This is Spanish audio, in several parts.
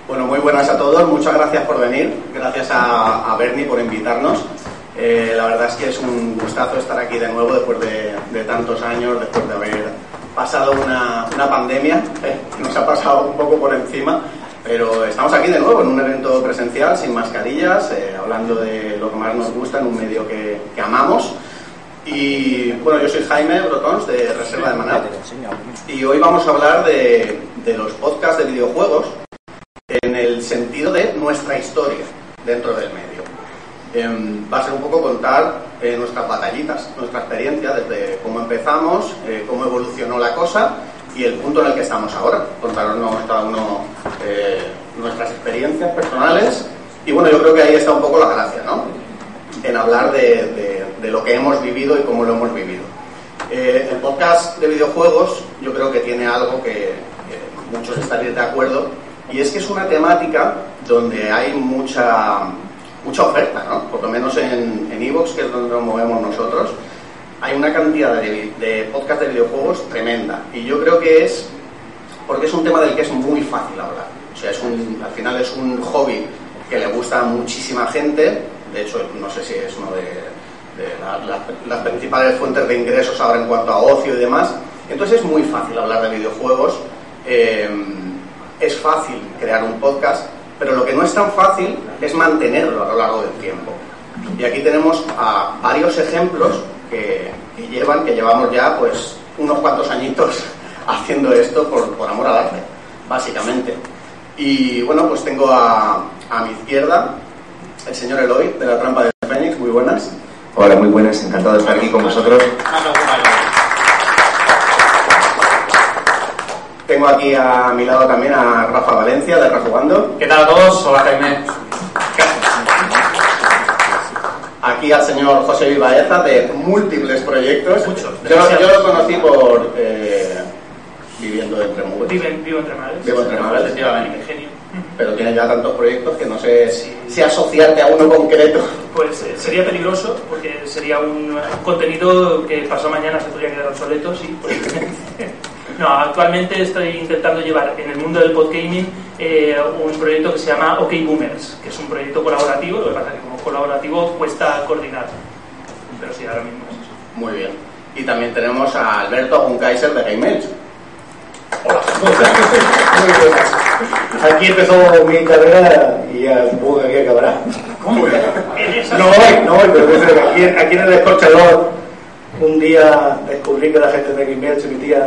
Bueno, muy buenas a todos, muchas gracias por venir, gracias a Bernie por invitarnos. La verdad es que es un gustazo estar aquí de nuevo después de tantos años, después de haber pasado una pandemia, nos ha pasado un poco por encima, pero estamos aquí de nuevo en un evento presencial, sin mascarillas, hablando de lo que más nos gusta en un medio que amamos. Y bueno, yo soy Jaime Brotons de Reserva de Maná y hoy vamos a hablar de los podcasts de videojuegos en el sentido de nuestra historia dentro del medio. Va a ser un poco contar nuestras batallitas, nuestra experiencia desde cómo empezamos, cómo evolucionó la cosa y el punto en el que estamos ahora. Contarnos cada uno nuestras experiencias personales y bueno, yo creo que ahí está un poco la gracia, ¿no? En hablar de lo que hemos vivido y cómo lo hemos vivido. El podcast de videojuegos yo creo que tiene algo que muchos estaréis de acuerdo, y es que es una temática donde hay mucha oferta, ¿no? Por lo menos en iVoox, que es donde nos movemos nosotros, hay una cantidad de podcast de videojuegos tremenda, y yo creo que es porque es un tema del que es muy fácil hablar. O sea, al final es un hobby que le gusta a muchísima gente. De hecho, no sé si es uno de las principales fuentes de ingresos ahora en cuanto a ocio y demás. Entonces es muy fácil hablar de videojuegos, es fácil crear un podcast, pero lo que no es tan fácil es mantenerlo a lo largo del tiempo. Y aquí tenemos a varios ejemplos que llevamos ya pues unos cuantos añitos haciendo esto por amor al arte, básicamente. Y bueno, pues tengo a mi izquierda el señor Eloy, de La Trampa de Fénix. Muy buenas. Hola, muy buenas, encantado de estar aquí con vosotros. Tengo aquí a mi lado también a Rafa Valencia, de Rejugando. ¿Qué tal a todos? Hola, Jaime. Aquí al señor José Vivaeza, de múltiples proyectos. Muchos. Yo lo conocí por viviendo entre muros. Vivo entre mares. Vivo entre mares, efectivamente. Genio. Pero tienes ya tantos proyectos que no sé si asociarte a uno concreto. Pues sería peligroso, porque sería un contenido que pasado mañana se podría quedar obsoleto, sí. No, actualmente estoy intentando llevar en el mundo del podgaming un proyecto que se llama OK Boomers, que es un proyecto colaborativo. Lo que pasa es que como colaborativo cuesta coordinar, pero sí, ahora mismo es eso. Muy bien. Y también tenemos a Alberto Agunkaiser, de Game Age. Hola. Muy buenas. Aquí empezó mi carrera y ya supongo que aquí acabará. ¿Cómo? No voy, pero aquí en el Escorchador un día descubrí que la gente de Game Age se emitía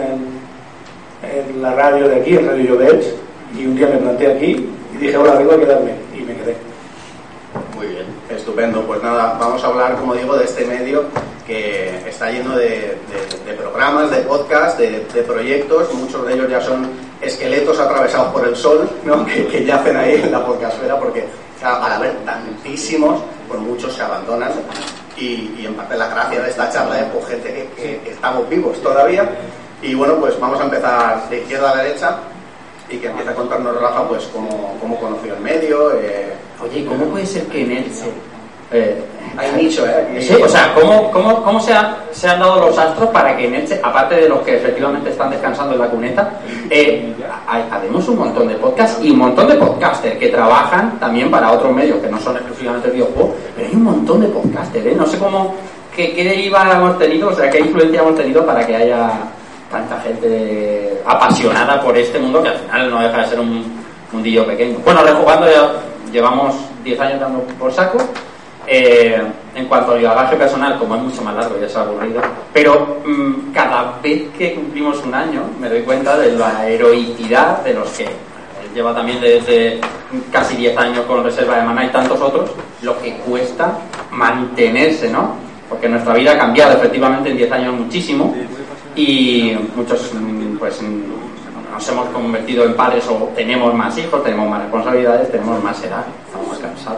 en la radio de aquí, en Radio Llobets, y un día me planté aquí y dije, hola, vengo a quedarme, y me quedé. Muy bien, estupendo. Pues nada, vamos a hablar, como digo, de este medio que está lleno de programas, de podcasts, de proyectos. Muchos de ellos ya son esqueletos atravesados por el sol, ¿no? que yacen ahí en la podcastfera, porque al haber tantísimos, pues muchos se abandonan. Y en parte la gracia de esta charla es por gente que estamos vivos todavía. Y bueno, pues vamos a empezar de izquierda a derecha y que empiece a contarnos Rafa pues cómo conoció el medio. Oye, ¿cómo puede ser que en Elche hay nicho, sí, o sea, ¿cómo se han dado los astros para que en Elche, aparte de los que efectivamente están descansando en la cuneta, haremos un montón de podcasts y un montón de podcasters que trabajan también para otros medios que no son exclusivamente videojuegos, pero hay un montón de podcasters, no sé qué deriva hemos tenido, o sea, qué influencia hemos tenido para que haya tanta gente apasionada por este mundo que al final no deja de ser un mundillo pequeño. Bueno, Rejugando ya llevamos 10 años dando por saco. En cuanto al bagaje personal, como es mucho más largo y es aburrido, pero cada vez que cumplimos un año me doy cuenta de la heroicidad de los que lleva también desde casi 10 años con Reserva de Maná y tantos otros, lo que cuesta mantenerse, ¿no? Porque nuestra vida ha cambiado efectivamente en 10 años muchísimo y muchos pues nos hemos convertido en padres o tenemos más hijos, tenemos más responsabilidades, tenemos más edad, estamos más cansados.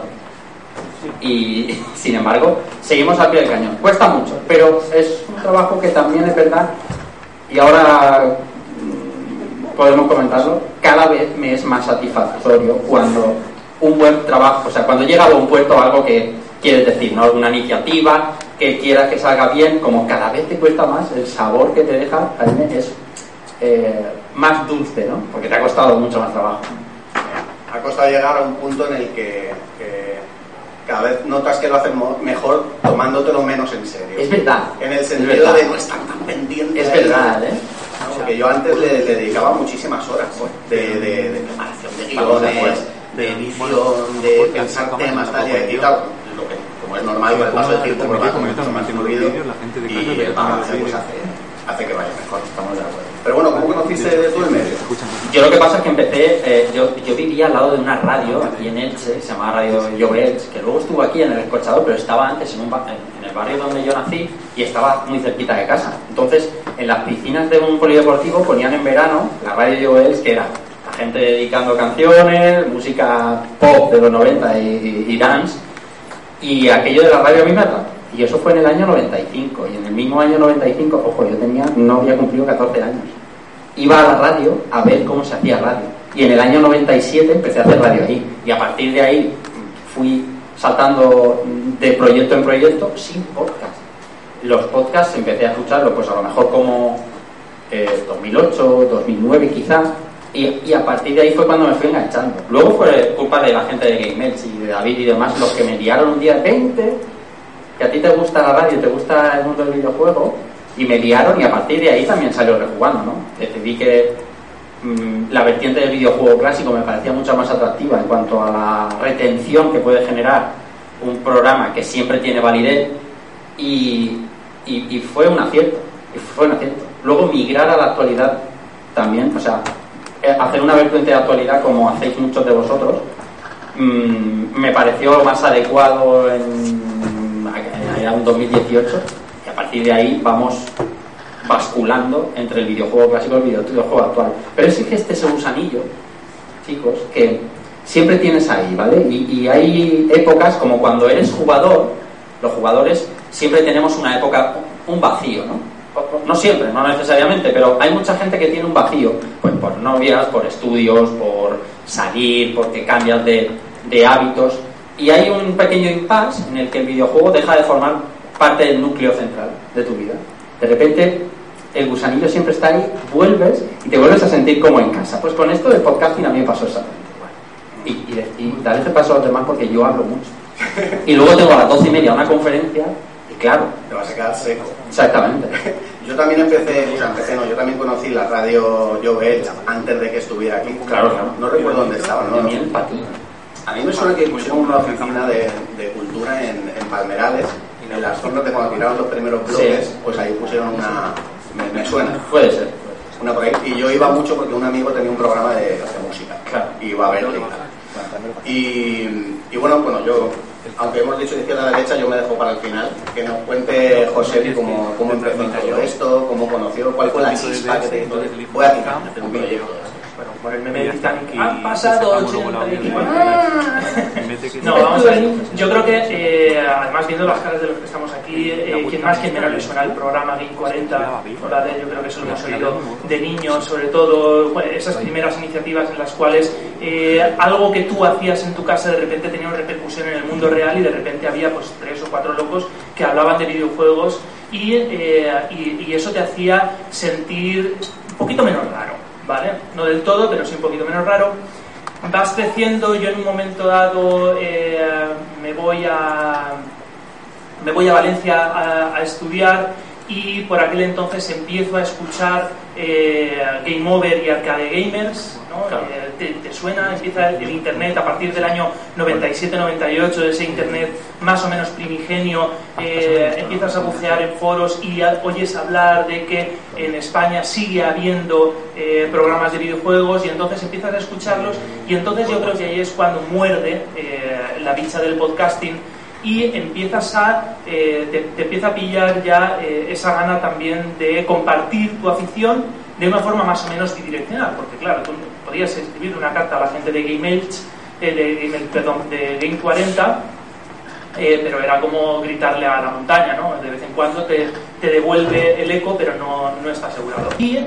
Y sin embargo seguimos al pie del cañón. Cuesta mucho, pero es un trabajo que también es verdad, y ahora podemos comentarlo, cada vez me es más satisfactorio cuando un buen trabajo, o sea, cuando llega a buen puerto algo que quieres decir, ¿no? Alguna iniciativa que quieras que salga bien, como cada vez te cuesta más, el sabor que te deja también es más dulce, ¿no? Porque te ha costado mucho más trabajo. ha costado llegar a un punto en el que cada vez notas que lo hacen mejor tomándotelo menos en serio. Es verdad. En el sentido de no estar tan pendiente. Es verdad, ¿eh? ¿No? Porque yo antes le dedicaba muchísimas horas de preparación de guiones, de edición, de pensar temas, tal y tal. Lo que, como es normal, con el paso del tiempo, pues va mucho más fluido y el balance pues hace que vaya mejor, estamos de acuerdo. Pero bueno, ¿cómo conociste tú el medio? Yo lo que pasa es que empecé, yo vivía al lado de una radio aquí en Elche, que se llamaba Radio Llobets, que luego estuvo aquí en el Escorchador, pero estaba antes en el barrio donde yo nací y estaba muy cerquita de casa. Entonces, en las piscinas de un polideportivo ponían en verano la Radio Llobets, que era la gente dedicando canciones, música pop de los 90 y dance, y aquello de la radio a mí me atrajo. Y eso fue en el año 95, y en el mismo año 95, ojo, yo no había cumplido 14 años. Iba a la radio a ver cómo se hacía radio. Y en el año 97 empecé a hacer radio ahí. Y a partir de ahí fui saltando de proyecto en proyecto sin podcast. Los podcasts empecé a escucharlos, pues a lo mejor como 2008, 2009 quizás. Y a partir de ahí fue cuando me fui enganchando. Luego fue culpa de la gente de GameEdge y de David y demás, los que me liaron un día 20, que a ti te gusta la radio, te gusta el mundo del videojuego, y me liaron, y a partir de ahí también salió Rejugando, ¿no? Decidí que la vertiente del videojuego clásico me parecía mucho más atractiva en cuanto a la retención que puede generar un programa que siempre tiene validez, y fue un acierto, Luego migrar a la actualidad también, o sea, hacer una vertiente de actualidad como hacéis muchos de vosotros, me pareció más adecuado en un 2018, y a partir de ahí vamos basculando entre el videojuego clásico y el videojuego actual. Pero es que este es el gusanillo, chicos, que siempre tienes ahí, ¿vale? Y hay épocas como cuando eres jugador, los jugadores siempre tenemos una época, un vacío, ¿no? No siempre, no necesariamente, pero hay mucha gente que tiene un vacío, pues por novias, por estudios, por salir, porque cambias de hábitos. Y hay un pequeño impasse en el que el videojuego deja de formar parte del núcleo central de tu vida. De repente, el gusanillo siempre está ahí, vuelves y te vuelves a sentir como en casa. Pues con esto del podcasting a mí me pasó exactamente igual. Y tal vez te paso a los demás porque yo hablo mucho. Y luego tengo a las 12:30 una conferencia y claro... Te vas a quedar seco. Exactamente. Yo también yo también conocí la radio Llobets antes de que estuviera aquí. Claro. No recuerdo dónde estaba, ¿no? De miel para ti. A mí me suena que pusieron una oficina de cultura en Palmerales, en las zonas de cuando tiraron los primeros bloques, sí. Pues ahí pusieron una... Me suena. Puede ser. Una por ahí. Y yo iba mucho porque un amigo tenía un programa de música. Claro. Y iba a verle y tal. Y bueno, yo, aunque hemos dicho de izquierda a derecha, yo me dejo para el final. Que nos cuente José cómo empezó todo esto, cómo conoció, cuál fue la chispa que te hizo. Voy a hacer un proyecto. Bueno, por el meme de Titanic, han pasado 84 años. No, vamos a ver. Yo creo que, además, viendo las caras de los que estamos aquí, quien más, quien menos le suena el programa Game 40, ¿vale? Yo creo que eso lo hemos oído de niños, sobre todo, bueno, esas primeras iniciativas en las cuales algo que tú hacías en tu casa de repente tenía una repercusión en el mundo real y de repente había pues 3 o 4 locos que hablaban de videojuegos y eso te hacía sentir un poquito menos raro. ¿Vale? No del todo, pero sí un poquito menos raro. Vas creciendo, yo en un momento dado me voy a Valencia a estudiar y por aquel entonces empiezo a escuchar Game Over y Arcade Gamers, ¿no? Claro. ¿Te suena? Empieza el internet a partir del año 97-98, ese internet más o menos primigenio, empiezas a bucear en foros y oyes hablar de que en España sigue habiendo programas de videojuegos y entonces empiezas a escucharlos y entonces yo creo que ahí es cuando muerde la bicha del podcasting y empiezas te empieza a pillar ya esa gana también de compartir tu afición de una forma más o menos bidireccional, porque claro, tú podías escribir una carta a la gente de GameEdge, de Game 40, pero era como gritarle a la montaña, ¿no? De vez en cuando te devuelve el eco, pero no está asegurado. Y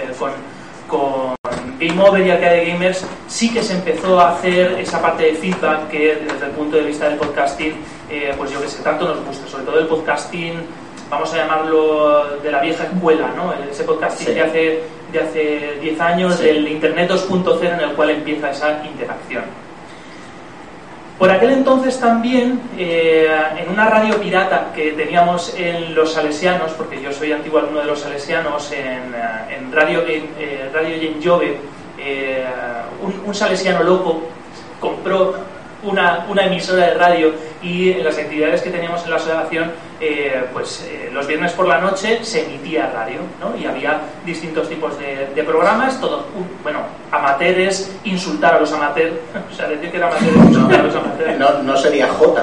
con Game Over y Arcade Gamers sí que se empezó a hacer esa parte de feedback que desde el punto de vista del podcasting, pues yo que sé, tanto nos gusta, sobre todo el podcasting vamos a llamarlo, de la vieja escuela, ¿no? Ese podcasting Sí. de hace 10 años, Sí. del Internet 2.0, en el cual empieza esa interacción. Por aquel entonces también, en una radio pirata que teníamos en Los Salesianos, porque yo soy antiguo alumno de Los Salesianos, en Radio Gen Jove, un salesiano loco compró una emisora de radio, y en las actividades que teníamos en la asociación, los viernes por la noche se emitía radio, ¿no? Y había distintos tipos de programas, todos, amateurs, insultar a los amateurs, o sea, decir que era amateur es insultar a los amateurs. No sería J.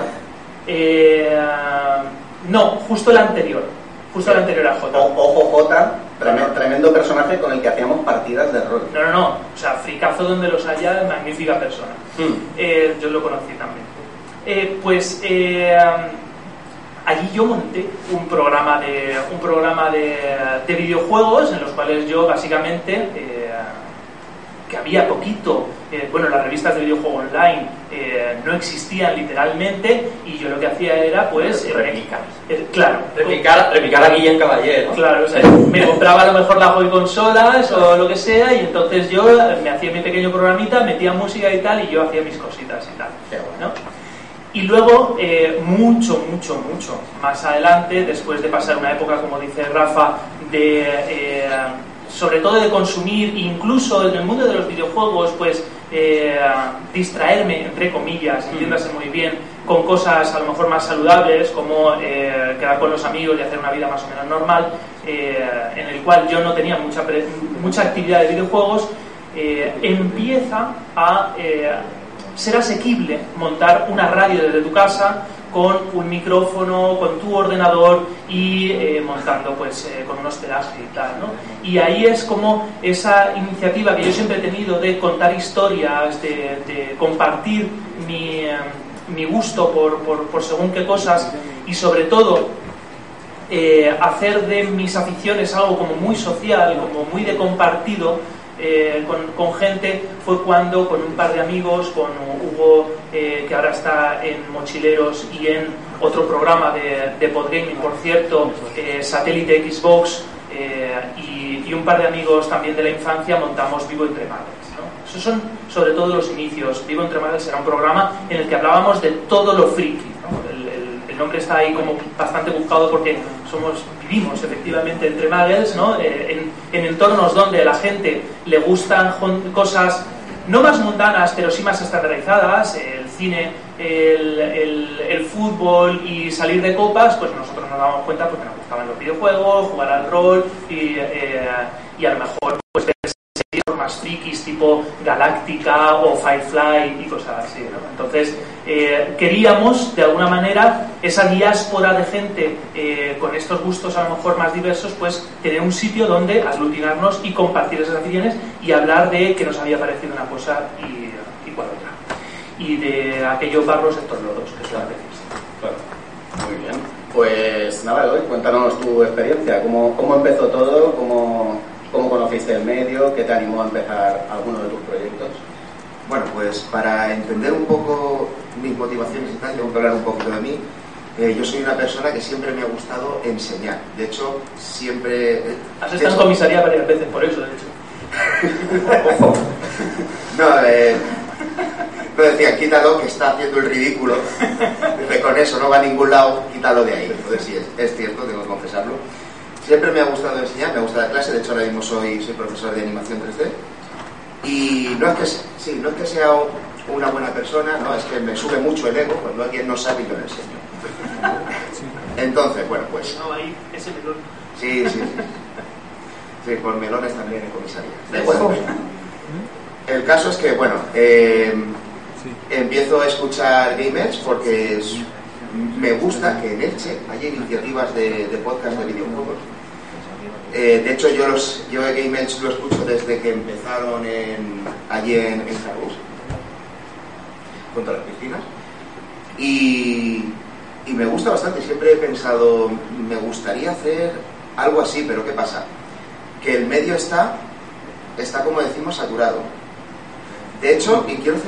No, justo el anterior a J. Ojo J, tremendo personaje con el que hacíamos partidas de rol. No, o sea, fricazo donde los haya, magnífica persona. Yo lo conocí también. Allí yo monté un programa de videojuegos, en los cuales yo básicamente, que había poquito, las revistas de videojuego online no existían literalmente, y yo lo que hacía era replicar. Claro, Replicar a Guillem Caballero. Claro, o sea, me compraba a lo mejor la Joy consolas o lo que sea, y entonces yo me hacía mi pequeño programita, metía música y tal, y yo hacía mis cositas y tal, ¿no? Y luego, mucho más adelante, después de pasar una época, como dice Rafa, sobre todo de consumir, incluso en el mundo de los videojuegos, distraerme, entre comillas, entiéndase muy bien, con cosas a lo mejor más saludables, como quedar con los amigos y hacer una vida más o menos normal, en el cual yo no tenía mucha actividad de videojuegos, empieza a ser asequible montar una radio desde tu casa, con un micrófono, con tu ordenador, y montando con un hospedaje y tal, ¿no? Y ahí es como esa iniciativa que yo siempre he tenido de contar historias, de compartir mi gusto por según qué cosas, y sobre todo hacer de mis aficiones algo como muy social, como muy de compartido, con gente, fue cuando con un par de amigos, con Hugo, que ahora está en Mochileros, y en otro programa de Podgaming, por cierto, Satélite Xbox, y un par de amigos también de la infancia, montamos Vivo Entre Madres, ¿no? Esos son sobre todo los inicios. Vivo Entre Madres era un programa en el que hablábamos de todo lo friki, ¿no? El nombre está ahí como bastante buscado, porque vivimos efectivamente entre muggles, ¿no? En entornos donde a la gente le gustan cosas no más mundanas, pero sí más estandarizadas, el cine, el fútbol y salir de copas. Pues nosotros nos damos cuenta porque nos gustaban los videojuegos, jugar al rol, y a lo mejor ver series más frikis tipo Galáctica o Firefly y cosas así, ¿no? Entonces queríamos de alguna manera esa diáspora de gente con estos gustos a lo mejor más diversos, tener un sitio donde aglutinarnos y compartir esas aficiones, y hablar de que nos había parecido una cosa y cual otra, y de aquellos barros estos lodos que suelen decirse. Claro. Muy bien, pues nada, Eloy, cuéntanos tu experiencia, cómo empezó todo, cómo conociste el medio, qué te animó a empezar alguno de tus proyectos. Bueno, pues para entender un poco mis motivaciones y tal, tengo que hablar un poquito de mí. Yo soy una persona que siempre me ha gustado enseñar. De hecho, siempre... Has estado en comisaría varias veces por eso, de hecho. Ojo. No, decía, quítalo, que está haciendo el ridículo. Dice, con eso no va a ningún lado, quítalo de ahí. Entonces sí, es cierto, tengo que confesarlo. Siempre me ha gustado enseñar, me gusta la clase. De hecho, ahora mismo soy profesor de animación 3D. Y no es que sea una buena persona, no, es que me sube mucho el ego cuando alguien no sabe y yo le enseño. Entonces, bueno, pues... No, ahí, ese melón. Sí. Sí, con melones también en comisaría. Bueno, el caso es que, bueno, empiezo a escuchar Gamers porque me gusta que en Elche haya iniciativas de podcast de videojuegos. De hecho, yo Game Edge lo escucho desde que empezaron allí en Carrus, junto a las piscinas, y me gusta bastante. Siempre he pensado, me gustaría hacer algo así, pero ¿qué pasa? Que el medio está como decimos, saturado. De hecho, y quiero hacer un inciso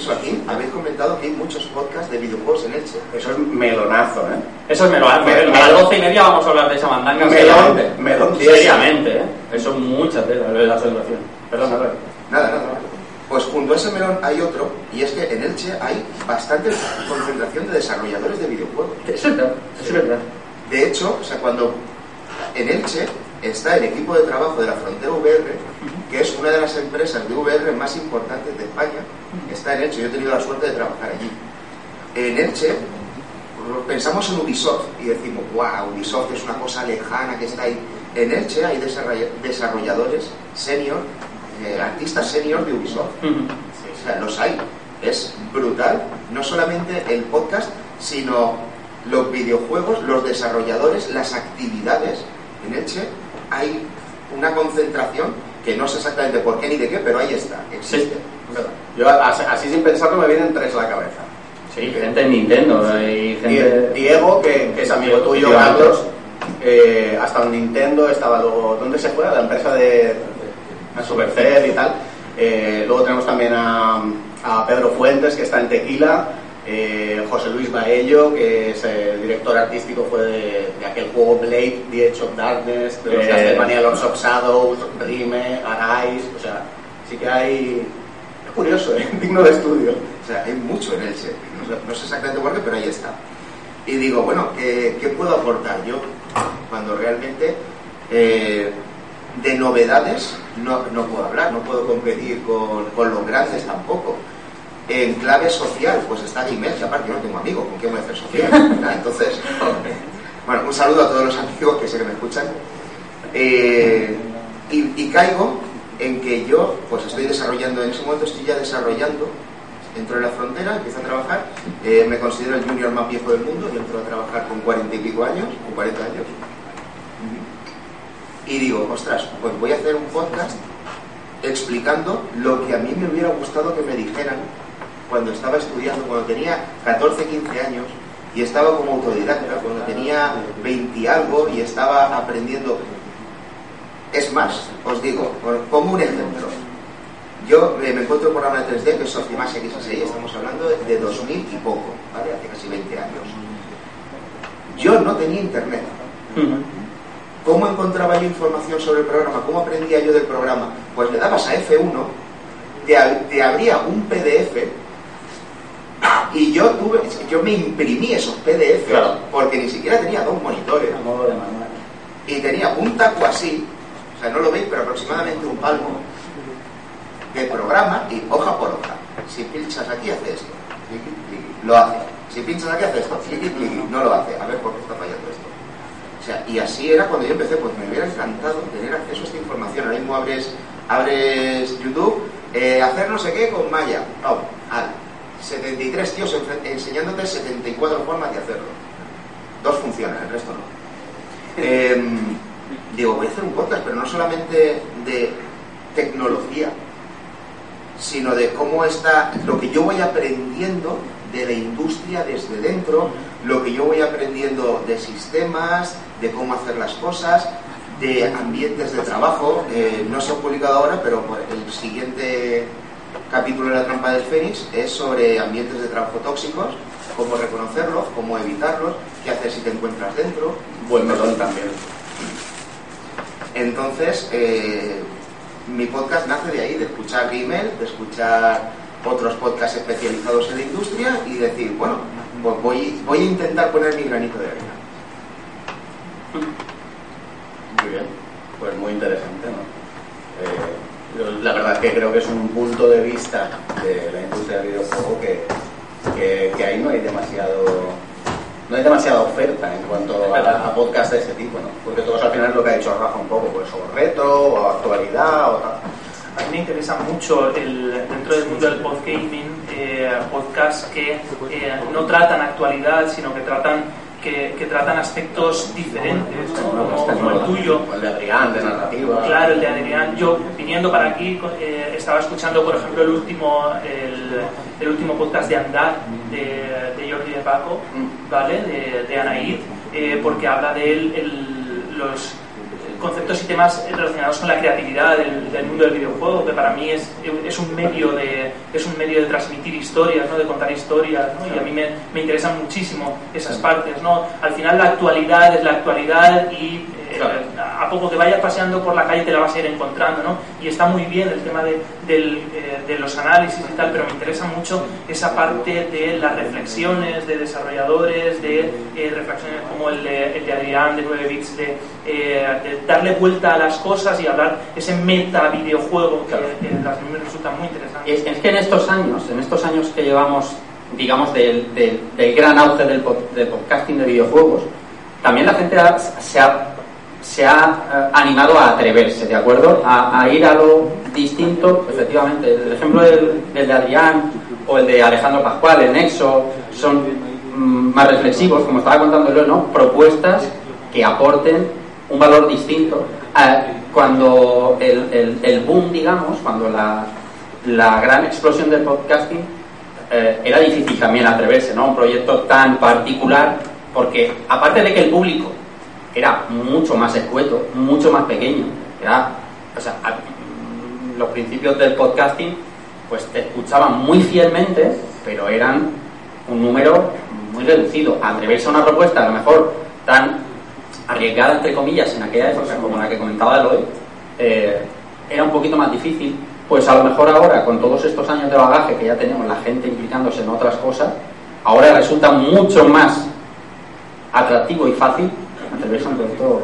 Joaquín, habéis comentado que hay muchos podcasts de videojuegos en Elche. Eso es melonazo, ¿eh? Eso es melón. A las 12:30 vamos a hablar de esa mandanga seriamente. Melón. Seriamente, ¿eh? Eso es mucha tela de la celebración. Perdón, Albert. Nada. Pues junto a ese melón hay otro, y es que en Elche hay bastante concentración de desarrolladores de videojuegos. Eso es verdad, eso es verdad. De hecho, o sea, cuando en Elche está el equipo de trabajo de la Frontera VR, que es una de las empresas de VR más importantes de España, está en Elche. Yo he tenido la suerte de trabajar allí. En Elche pensamos en Ubisoft y decimos, wow, Ubisoft es una cosa lejana que está ahí. En Elche hay desarrolladores senior, artistas senior de Ubisoft. O sea, los hay. Es brutal. No solamente el podcast, sino los videojuegos, los desarrolladores, las actividades. En Elche hay una concentración que no sé exactamente por qué ni de qué, pero ahí está, existe. Sí. Yo así sin pensarlo me vienen tres a la cabeza. Sí, gente de Nintendo y gente... Diego, que es amigo tuyo, Carlos, ha estado en Nintendo, estaba luego... ¿Dónde se fue? A la empresa de Supercell y tal. Luego tenemos también a Pedro Fuentes, que está en Tequila. José Luis Baello, que es el director artístico, fue de aquel juego Blade, The Edge of Darkness, de los Castlevania, Lords of Shadows, Rime, Arise. O sea, sí que hay... Es curioso, digno de estudio. O sea, hay mucho en Elche. No sé exactamente por qué, pero ahí está. Y digo, bueno, ¿qué puedo aportar yo? Cuando realmente de novedades no puedo hablar, no puedo competir con los grandes tampoco. En clave social, pues está Gmail, que aparte yo no tengo amigos, ¿con quién voy a hacer social? Entonces, bueno, un saludo a todos los amigos que sé que me escuchan. Y caigo en que yo, pues estoy desarrollando, en ese momento estoy ya desarrollando, entro en la Frontera, empiezo a trabajar, me considero el junior más viejo del mundo, y entro a trabajar con 40 y pico años, con 40 años. Y digo, ostras, pues voy a hacer un podcast explicando lo que a mí me hubiera gustado que me dijeran cuando estaba estudiando, cuando tenía 14, 15 años y estaba como autodidacta, cuando tenía 20 y algo y estaba aprendiendo. Es más, os digo, como un ejemplo, yo me encuentro el programa de 3D que es Optimax XA6, estamos hablando de 2000 y poco, ¿vale? Hace casi 20 años. Yo no tenía internet. ¿Cómo encontraba yo información sobre el programa? ¿Cómo aprendía yo del programa? Pues le dabas a F1, te abría un PDF y yo me imprimí esos PDF, claro, porque ni siquiera tenía dos monitores. A modo de manual. Y tenía un taco así, o sea, no lo veis, pero aproximadamente un palmo de programa y hoja por hoja. Si pinchas aquí hace esto, cliqui, cliqui, lo hace. Si pinchas aquí hace esto, cliqui, cliqui, no lo hace. A ver por qué está fallando esto. O sea, y así era cuando yo empecé, pues me hubiera encantado tener acceso a esta información. Ahora mismo abres YouTube, hacer no sé qué con Maya. 73 tíos enseñándote 74 formas de hacerlo. 2 funcionan, el resto no. Digo, voy a hacer un podcast, pero no solamente de tecnología, sino de cómo está lo que yo voy aprendiendo de la industria desde dentro, lo que yo voy aprendiendo de sistemas, de cómo hacer las cosas, de ambientes de trabajo. No se ha publicado ahora, pero el siguiente capítulo de La Trampa del Fénix es sobre ambientes de trabajo tóxicos, cómo reconocerlos, cómo evitarlos, qué hacer si te encuentras dentro. Buen melón también. Entonces, mi podcast nace de ahí, de escuchar Gmail, de escuchar otros podcasts especializados en la industria y decir, bueno, pues voy a intentar poner mi granito de arena. Muy bien, pues muy interesante, ¿no? La verdad es que creo que es un punto de vista de la industria del videojuego que ahí no hay demasiada oferta en cuanto a podcast de ese tipo, ¿no? Porque todos al final es lo que ha dicho Rafa un poco, pues o retro, o actualidad, o tal. A mí me interesa mucho dentro del mundo del podcasting, podcasts que no tratan actualidad, sino que tratan aspectos diferentes, ¿no? como el tuyo. El de Adrián, de narrativa. Claro, el de Adrián. Yo, viniendo para aquí, estaba escuchando, por ejemplo, el último podcast de Andar, de Jordi de Paco, ¿vale? De Anaid, porque habla de él, conceptos y temas relacionados con la creatividad del mundo del videojuego, que para mí es un medio de transmitir historias, ¿no? De contar historias, ¿no? Y a mí me interesan muchísimo esas partes, ¿no? Al final la actualidad es la actualidad y a poco que vayas paseando por la calle te la vas a ir encontrando, ¿no? Y está muy bien el tema de los análisis y tal, pero me interesa mucho esa parte de las reflexiones de desarrolladores, de reflexiones como el de Adrián de 9 bits, de darle vuelta a las cosas y hablar ese meta videojuego que a mí me resulta muy interesante. Es que en estos años que llevamos, digamos, del gran auge del podcasting de videojuegos, también la gente se ha animado a atreverse, ¿de acuerdo? A ir a lo distinto. Efectivamente, el ejemplo del de Adrián o el de Alejandro Pascual, el Nexo, son más reflexivos, como estaba contándolo, ¿no? Propuestas que aporten un valor distinto. Cuando el boom, digamos, cuando la gran explosión del podcasting, era difícil también atreverse, ¿no? Un proyecto tan particular, porque aparte de que el público era mucho más escueto, mucho más pequeño, los principios del podcasting pues te escuchaban muy fielmente, pero eran un número muy reducido. Atreverse a una propuesta a lo mejor tan arriesgada entre comillas en aquella época como la que comentaba Eloy, era un poquito más difícil. Pues a lo mejor ahora, con todos estos años de bagaje que ya tenemos, la gente implicándose en otras cosas, ahora resulta mucho más atractivo y fácil atreverse a un proyecto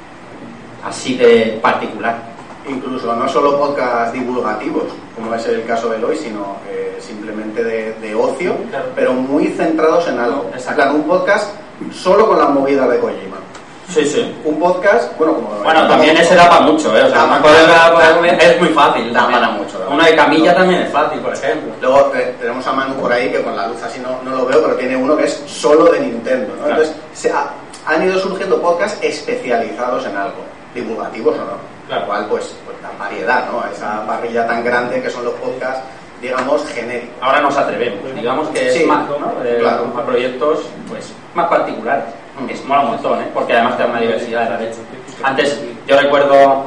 así de particular. Incluso no solo podcast divulgativos, como es el caso de Eloy, sino simplemente de ocio, claro, pero muy centrados en algo. Exacto. Claro, un podcast solo con las movidas de Kojima. Sí. Un podcast, Bueno, también ese da para mucho, ¿eh? O sea, es muy fácil. Da también. para mucho. Uno de camilla también es fácil, por ejemplo. Luego tenemos a Manu por ahí, que con la luz así no lo veo, pero tiene uno que es solo de Nintendo, ¿no? Claro. Entonces, han ido surgiendo podcasts especializados en algo, divulgativos o no. Claro. Lo cual, pues dan variedad, ¿no? A esa parrilla tan grande que son los podcasts, digamos, genéricos. Ahora nos atrevemos, digamos que Sí, es más, ¿no? claro. A proyectos pues más particulares. Es mola un montón, ¿eh? Porque además te da una diversidad de la leche. Antes, yo recuerdo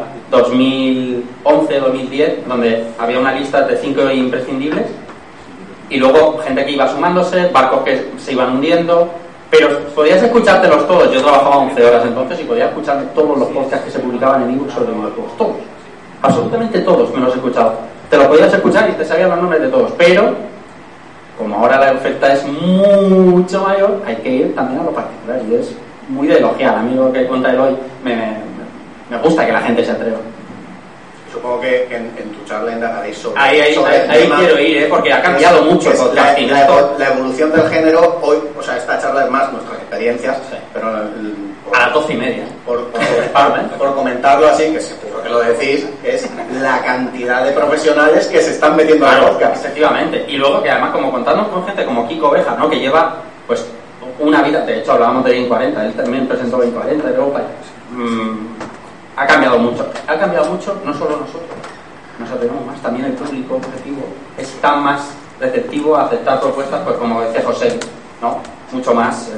2011, 2010, donde había una lista de 5 imprescindibles y luego gente que iba sumándose, barcos que se iban hundiendo, pero podías escuchártelos todos. Yo trabajaba 11 horas entonces y podía escucharme todos los podcasts que se publicaban en ebook sobre videojuegos, todos, absolutamente todos me los he escuchado. Te los podías escuchar y te sabían los nombres de todos, pero como ahora la oferta es mucho mayor, hay que ir también a lo particular y es muy de elogiar. A mí lo que cuenta Eloy me gusta que la gente se atreva. Supongo que en tu charla indagaréis sobre Ahí el tema. quiero ir, porque ha cambiado mucho el podcasting. La evolución del género hoy, o sea, esta charla es más nuestras experiencias, Sí. pero A las 12:30. por comentarlo así, que seguro que lo decís, es la cantidad de profesionales que se están metiendo en el podcast. Efectivamente. Y luego que además, como contando con gente como Kiko Oveja, ¿no? Que lleva pues una vida, de hecho hablábamos de Game 40, él también presentó Game 40 de Europa. Ha cambiado mucho, no solo nosotros, nos atrevemos más, también el público objetivo está más receptivo a aceptar propuestas, pues como decía José, ¿no? Mucho más,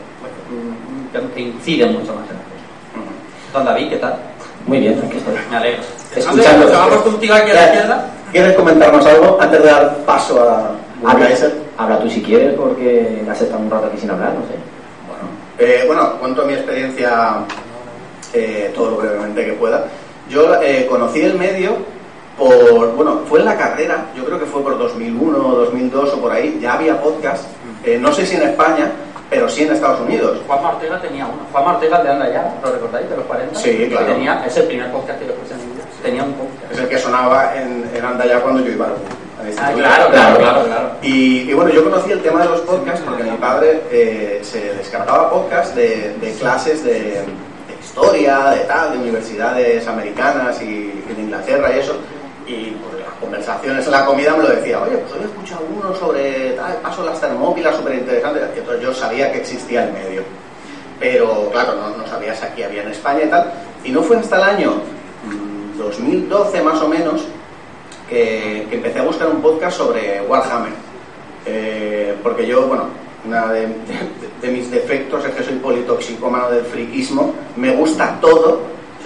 que inciden mucho más en la cosa. Don David, ¿qué tal? Muy bien, aquí estoy. Me alegro. Escuchando. ¿Vamos contigo aquí a la izquierda? ¿Quieres comentarnos algo antes de dar paso a Habla tú si quieres, porque me has estado un rato aquí sin hablar, no sé. Bueno, cuento mi experiencia todo lo brevemente que pueda. Yo conocí el medio fue en la carrera, yo creo que fue por 2001 o 2002 o por ahí, ya había podcast, no sé si en España, pero sí en Estados Unidos. Juanma Ortega tenía uno. Juanma Ortega de Anda Ya, ¿lo recordáis? De los 40. Sí, claro. Es el primer podcast que yo escuché en mi vida. Tenía un podcast. Es el que sonaba en Andaya cuando yo iba al instituto. Claro. Y bueno, yo conocí el tema de los podcasts porque mi padre se descargaba podcasts de clases de historia, de universidades americanas y de Inglaterra y eso. Y pues las conversaciones en la comida me lo decía, oye, pues hoy he escuchado uno sobre el paso de las Termópilas, súper interesante. Entonces yo sabía que existía el medio. Pero claro, no sabía si aquí había en España y tal. Y no fue hasta el año 2012 más o menos que empecé a buscar un podcast sobre Warhammer. Porque yo, bueno, una de mis defectos es que soy politoxicómano del friquismo. Me gusta todo,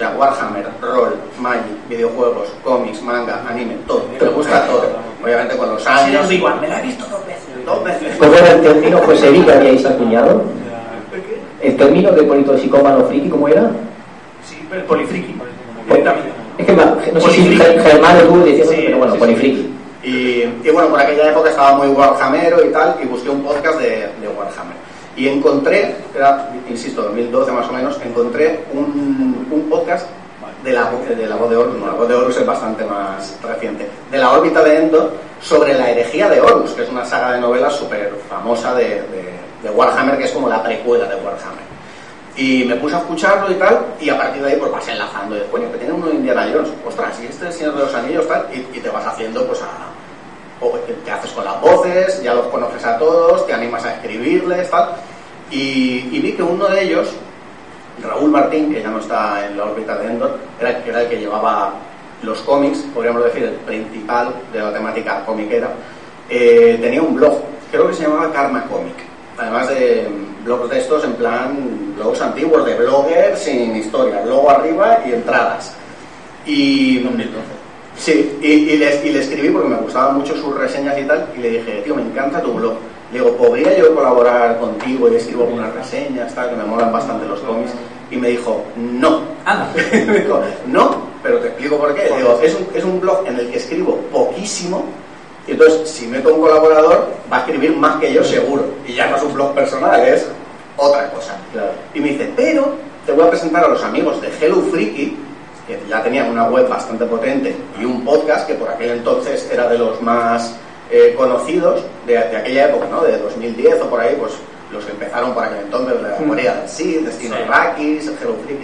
O sea, Warhammer, rol, Magic, videojuegos, cómics, manga, anime, todo. Me gusta todo. Obviamente con los años... Sí, igual, me la he visto 2 veces. 2 veces. ¿Cómo era el término, José Luis, que habíais acuñado? ¿El término de politoxicómano friki, cómo era? Sí, el polifriki. Directamente. Es que no sé si Germán o tú decías, pero bueno, sí, polifriki. Y bueno, por aquella época estaba muy Warhamero y tal, y busqué un podcast de Warhammer. Y encontré, era, insisto, 2012 más o menos, encontré un podcast de la voz de Horus. No, la voz de Horus es bastante más reciente. De la órbita de Endor, sobre la herejía de Horus, que es una saga de novelas súper famosa de Warhammer, que es como la precuela de Warhammer. Y me puse a escucharlo y tal, y a partir de ahí pues vas enlazando. Y después, coño, que tiene uno de Indiana Jones. Ostras, y este es el Señor de los Anillos, tal, y te vas haciendo, pues, o te haces con las voces, ya los conoces a todos, te animas a escribirles, tal. Y vi que uno de ellos, Raúl Martín, que ya no está en la órbita de Endor, era el que llevaba los cómics, podríamos decir, el principal de la temática comiquera. Tenía un blog, creo que se llamaba Karma Comic. Además de blogs de estos, en plan, blogs antiguos, de bloggers sin historia, logo arriba y entradas. Y 2012. Sí, y le escribí porque me gustaban mucho sus reseñas y tal, y le dije, tío, me encanta tu blog. Le digo, ¿podría yo colaborar contigo y escribo algunas reseñas, tal, que me molan bastante los cómics? Y me dijo, no. Me dijo, no, pero te explico por qué. Digo, es un blog en el que escribo poquísimo, y entonces, si meto un colaborador, va a escribir más que yo seguro. Y ya no es un blog personal, es otra cosa. Claro. Y me dice, pero te voy a presentar a los amigos de Hello Freaky, que ya tenían una web bastante potente y un podcast que por aquel entonces era de los más conocidos de aquella época, ¿no? De 2010 o por ahí, pues los que empezaron por aquel entonces, la Corea del Sid, Destino Rakis, Hello Freaky.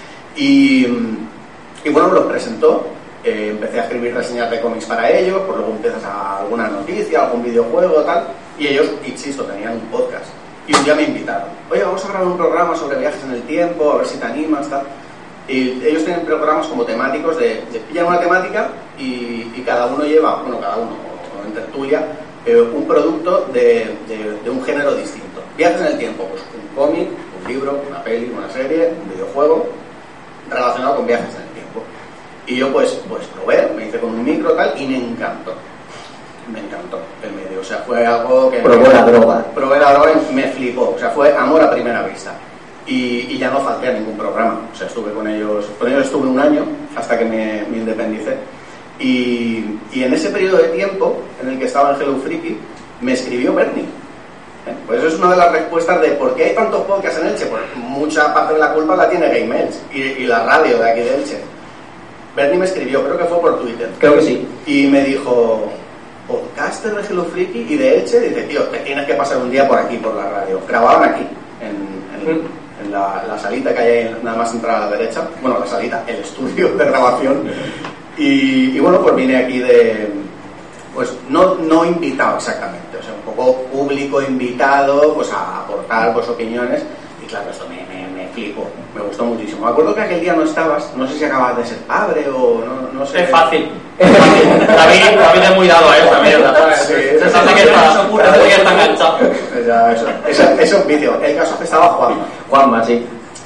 Y bueno, me los presentó. Empecé a escribir reseñas de cómics para ellos, pues luego empiezas a alguna noticia, algún videojuego, tal, y ellos, insisto, tenían un podcast. Y un día me invitaron, oye, vamos a grabar un programa sobre viajes en el tiempo, a ver si te animas, tal. Y ellos tienen programas como temáticos de pillan una temática y cada uno lleva, bueno, cada uno, o en tertulia, un producto de un género distinto. Viajes en el tiempo, pues un cómic, un libro, una peli, una serie, un videojuego relacionado con viajes en el tiempo. Y yo pues probé, me hice con un micro tal y me encantó el medio, o sea, fue algo que... Probé la droga y me flipó, o sea, fue amor a primera vista. Y ya no falté a ningún programa, o sea, estuve con ellos estuve un año hasta que me independicé. Y en ese periodo de tiempo en el que estaba en Hello Freaky, me escribió Bernie. Pues eso es una de las respuestas de por qué hay tantos podcasts en Elche. Pues mucha parte de la culpa la tiene Game Elche y la radio de aquí de Elche. Bernie me escribió, creo que fue por Twitter. Creo que sí. Y me dijo, podcaster de Hello Freaky y de Elche, dice, tío, te tienes que pasar un día por aquí, por la radio. Grababan aquí, en la salita que hay ahí, nada más entrar a la derecha. Bueno, la salita, el estudio de grabación. Y bueno, pues vine aquí pues no invitado exactamente, o sea, un poco público invitado, pues a aportar pues opiniones. Y claro, esto me flipó, me gustó muchísimo. Me acuerdo que aquel día no estabas, no sé si acabas de ser padre o no sé. Es fácil. David es muy dado a esa mierda. Sí, Eso hace que está enganchado. Eso es un vicio. El caso es que estaba Juanma, sí.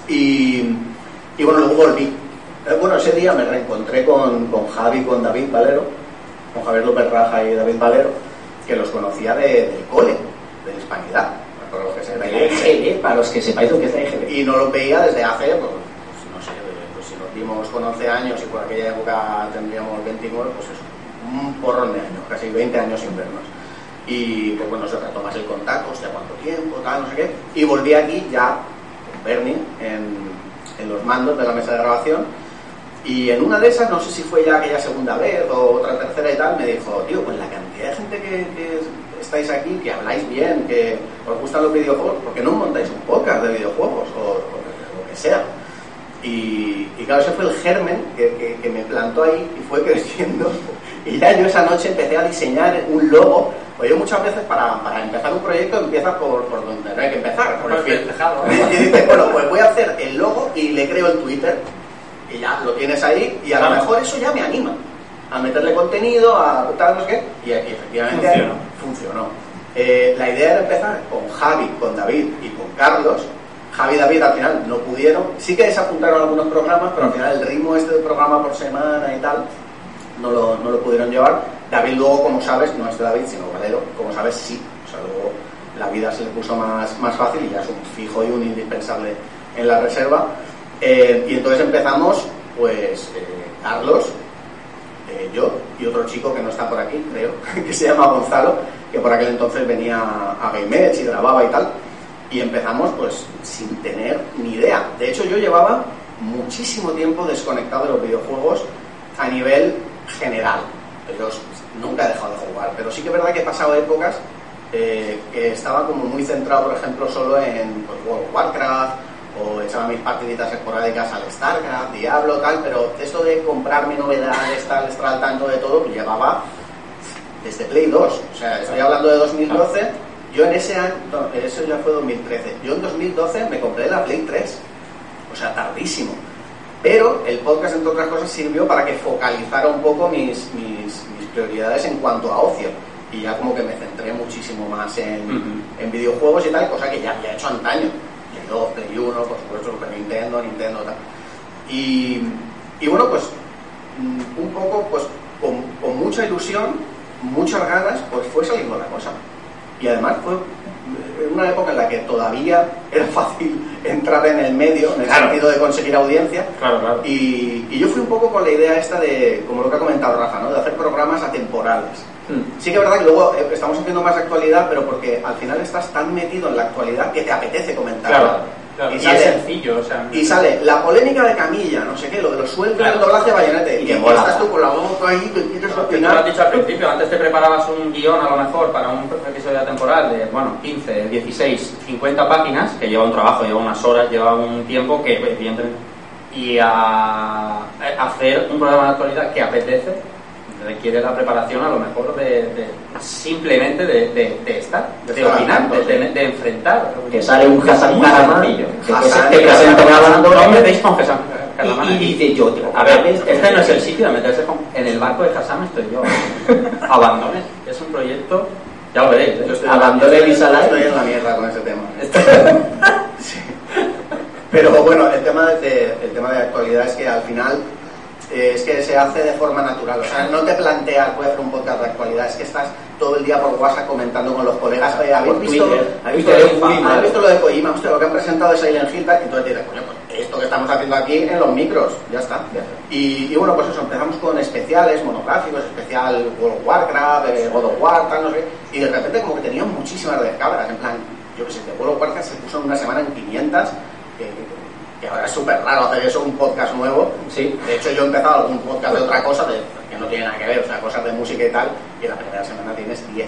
Y bueno, luego volví. Bueno, ese día me reencontré con Javi, con David Valero, con Javier López Raja y David Valero, que los conocía del cole, de la Hispanidad. Para los que para los que sepáis lo que es la EGB. Y no lo veía desde hace, pues no sé, pues si nos vimos con 11 años y por aquella época tendríamos 29, pues eso, un porrón de años, casi 20 años sin vernos. Y pues bueno, se retomas el contacto, hostia, cuánto tiempo, tal, no sé qué. Y volví aquí ya con Bernie en los mandos de la mesa de grabación. Y en una de esas, no sé si fue ya aquella segunda vez o otra tercera y tal, me dijo, tío, pues la cantidad de gente que estáis aquí, que habláis bien, que os gustan los videojuegos, ¿por qué no montáis un podcast de videojuegos o lo que sea? Y claro, ese fue el germen que me plantó ahí y fue creciendo. Y ya yo esa noche empecé a diseñar un logo. Pues yo muchas veces para empezar un proyecto empiezas por donde no hay que empezar, por el tejado. Y dices, bueno, pues voy a hacer el logo y le creo el Twitter. Y ya lo tienes ahí y a lo mejor eso ya me anima a meterle contenido, a tal, no sé qué, y efectivamente funcionó. La idea era empezar con Javi, con David y con Carlos, Javi y David al final no pudieron, sí que se apuntaron a algunos programas, pero al final el ritmo este de programa por semana y tal no lo pudieron llevar. David luego, como sabes, no es de David sino Valero, como sabes sí, o sea, luego la vida se le puso más fácil y ya es un fijo y un indispensable en la reserva. Y entonces empezamos, pues Carlos, yo y otro chico que no está por aquí, creo, que se llama Gonzalo, que por aquel entonces venía a Game Edge y grababa y tal, y empezamos pues sin tener ni idea. De hecho, yo llevaba muchísimo tiempo desconectado de los videojuegos a nivel general. Yo nunca he dejado de jugar, pero sí que es verdad que he pasado épocas que estaba como muy centrado, por ejemplo, solo en pues, World of Warcraft, o echaba mis partiditas esporádicas al StarCraft, Diablo, tal, pero esto de comprarme novedades, estar al tanto de todo, pues llevaba desde Play 2, o sea, estoy hablando de 2012, yo en ese año, no, eso ya fue 2013, yo en 2012 me compré la Play 3, o sea, tardísimo, pero el podcast, entre otras cosas, sirvió para que focalizara un poco mis prioridades en cuanto a ocio, y ya como que me centré muchísimo más en videojuegos y tal, cosa que ya había hecho antaño. Play 2, Play 1, por supuesto, Super Nintendo tal. Y bueno, pues un poco, pues con mucha ilusión, muchas ganas, pues fue saliendo la cosa. Y además fue una época en la que todavía era fácil entrar en el medio, en el sentido de conseguir audiencia. Claro. Y yo fui un poco con la idea esta de, como lo que ha comentado Rafa, ¿no? De hacer programas atemporales. Sí que es verdad que luego estamos haciendo más actualidad, pero porque al final estás tan metido en la actualidad que te apetece comentar. Claro. Y es sencillo, o sea... Y sale la polémica de Camilla, no sé qué, lo de los sueldos del doblaje de Bayonete. Y estás tú con la boca ahí, que quieres opinar. Tú lo has dicho al principio, antes te preparabas un guión a lo mejor para un episodio temporal de, 15, 16, 50 páginas, que lleva un trabajo, lleva unas horas, lleva un tiempo que evidentemente... Y a hacer un programa de actualidad que apetece, requiere la preparación a lo mejor simplemente de estar, de opinar, de enfrentar. Que sale un Hassan Karamán que te presenta grabando. No me veis con Hassan Karamán. Y dice yo, a ver, este no es el sitio de meterse en el barco de Hassan, estoy yo. Abandones, es un proyecto, ya lo veréis. Abandone Visalai. Estoy en la mierda con ese tema. Sí. Pero bueno, el tema de actualidad es que al final es que se hace de forma natural, o sea, no te planteas voy a hacer un podcast de actualidad, es que estás todo el día por WhatsApp comentando con los colegas, ¿habéis visto lo de Kojima? Hostia, lo que han presentado de Silent Hill, y entonces dices, coño, pues esto que estamos haciendo aquí en los micros, ya está. Y bueno, pues eso, empezamos con especiales, monográficos, especial World of Warcraft, God of War, tal, no sé, y de repente como que tenían muchísimas descargas, en plan, yo que sé, de World of Warcraft se puso en una semana en 500, que ahora es súper raro hacer eso, un podcast nuevo. Sí. De hecho, yo he empezado algún podcast de otra cosa que no tiene nada que ver, o sea, cosas de música y tal, y la primera semana tienes 10.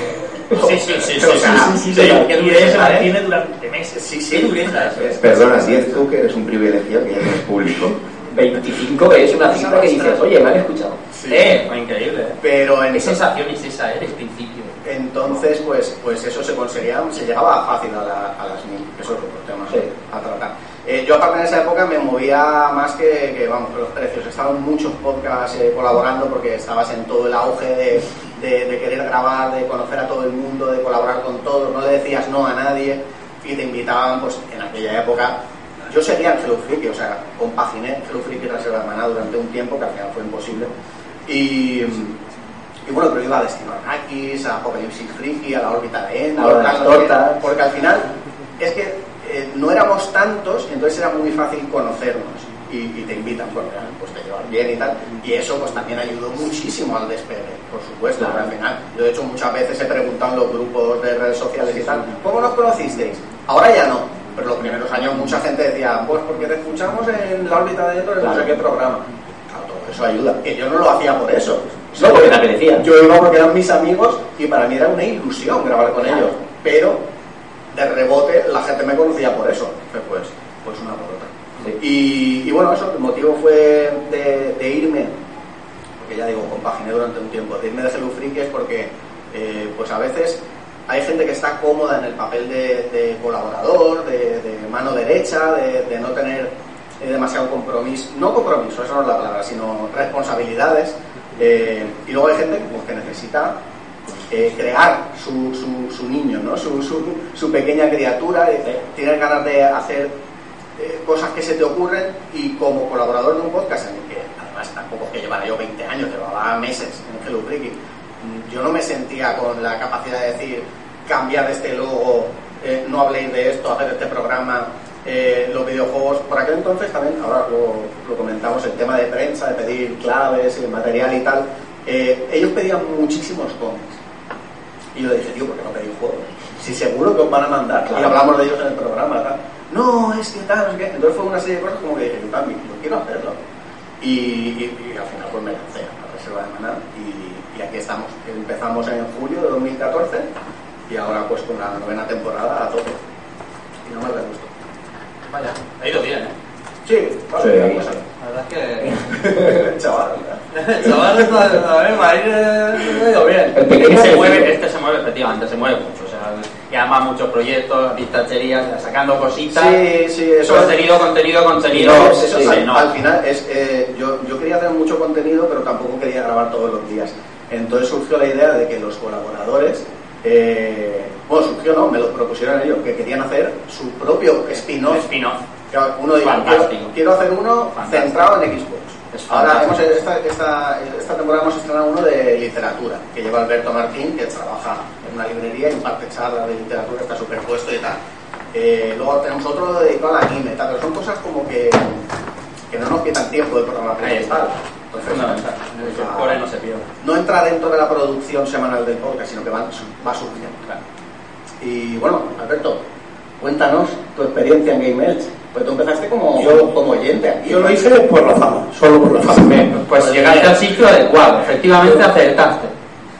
Sí. Y de eso la tiene durante meses. Sí. ¿Qué dureza eso? Perdona, 10 tú que eres un privilegiado que ya tienes público. 25 es una cifra que dices, oye, me han escuchado. Sí. Increíble. Pero ¿Qué sensación es esa, el principio? Entonces, pues eso se conseguía, se llegaba fácil a las 1000, que eso es otro tema a tratar. Yo aparte en esa época me movía más que los precios. Estaban muchos podcasts colaborando porque estabas en todo el auge de querer grabar, de conocer a todo el mundo, de colaborar con todos, no le decías no a nadie y te invitaban, pues en aquella época. Yo seguía en Hello Freaky, o sea, compaginé Hello Freaky y Reserva de Maná durante un tiempo que al final fue imposible. Y bueno, pero iba a Destino Arrakis, a Apocalipsis Freaky, a la órbita de Endor, porque al final es que no éramos tantos, entonces era muy fácil conocernos y te invitan, pues te llevan bien y tal, y eso pues también ayudó muchísimo al despegue, por supuesto, claro. Al final, yo de hecho muchas veces he preguntado en los grupos de redes sociales y tal, ¿cómo nos conocisteis? Ahora ya no, pero los primeros años mucha gente decía, pues porque te escuchamos en la órbita de Endor, en no sé qué programa. Claro, todo eso ayuda, que yo no lo hacía por eso. No, porque te apetecía. Yo iba porque eran mis amigos y para mí era una ilusión grabar con ellos, pero de rebote la gente me conocía por eso, pues una por otra. Sí. Y bueno, eso, el motivo fue de irme, porque ya digo, compaginé durante un tiempo, de irme de Hello Freaky es porque pues a veces hay gente que está cómoda en el papel de colaborador, de mano derecha, de no tener demasiado compromiso, no compromiso, eso no es la palabra, sino responsabilidades, y luego hay gente pues, que necesita crear su niño, ¿no? Su pequeña criatura, tienes ganas de hacer cosas que se te ocurren, y como colaborador de un podcast en el que además tampoco es que llevara yo 20 años, llevaba meses en Hello Freaky, yo no me sentía con la capacidad de decir cambiar este logo, no habléis de esto, hacer este programa. Los videojuegos, por aquel entonces también, ahora lo comentamos, el tema de prensa, de pedir claves, material y tal, ellos pedían muchísimos cómics. Y yo le dije, tío, ¿por qué no pedís juegos? Si seguro que os van a mandar, claro. Y hablamos de ellos en el programa, tal. No, es que tal, no sé qué. Entonces fue una serie de cosas como que dije, yo también, yo quiero hacerlo. Y al final pues me lancé a la reserva de Maná, y aquí estamos. Empezamos en julio de 2014 y ahora pues con la 9ª temporada a tope. Y no me da gusto. Vaya, ha ido bien, ¿eh? Sí, vale, sí. La verdad es que... chaval. Chaval, ha ido bien. El pequeño Se mueve, efectivamente, se mueve mucho. O sea, y además muchos proyectos, distacherías, sacando cositas. Sí, eso contenido. No, eso sí, al final es yo quería hacer mucho contenido, pero tampoco quería grabar todos los días. Entonces surgió la idea de que los colaboradores, surgió, no, me lo propusieron ellos, que querían hacer su propio spin-off. Uno dijo, quiero hacer uno fantástico, centrado en Xbox. Ahora esta temporada hemos estrenado uno de literatura, que lleva Alberto Martín, que trabaja en una librería y imparte charlas de literatura, está superpuesto y tal. Luego tenemos otro dedicado al anime, tal, pero son cosas como que no nos quitan tiempo del programa principal. Entonces, fundamental. Por ahí no se pierde. No entra dentro de la producción semanal del podcast, sino que va surgiendo. Claro. Y bueno, Alberto, cuéntanos tu experiencia en Game Elch. Pues tú empezaste como oyente aquí. Yo lo hice por la fama, solo por la fama. Pues llegaste al sitio adecuado, efectivamente acertaste.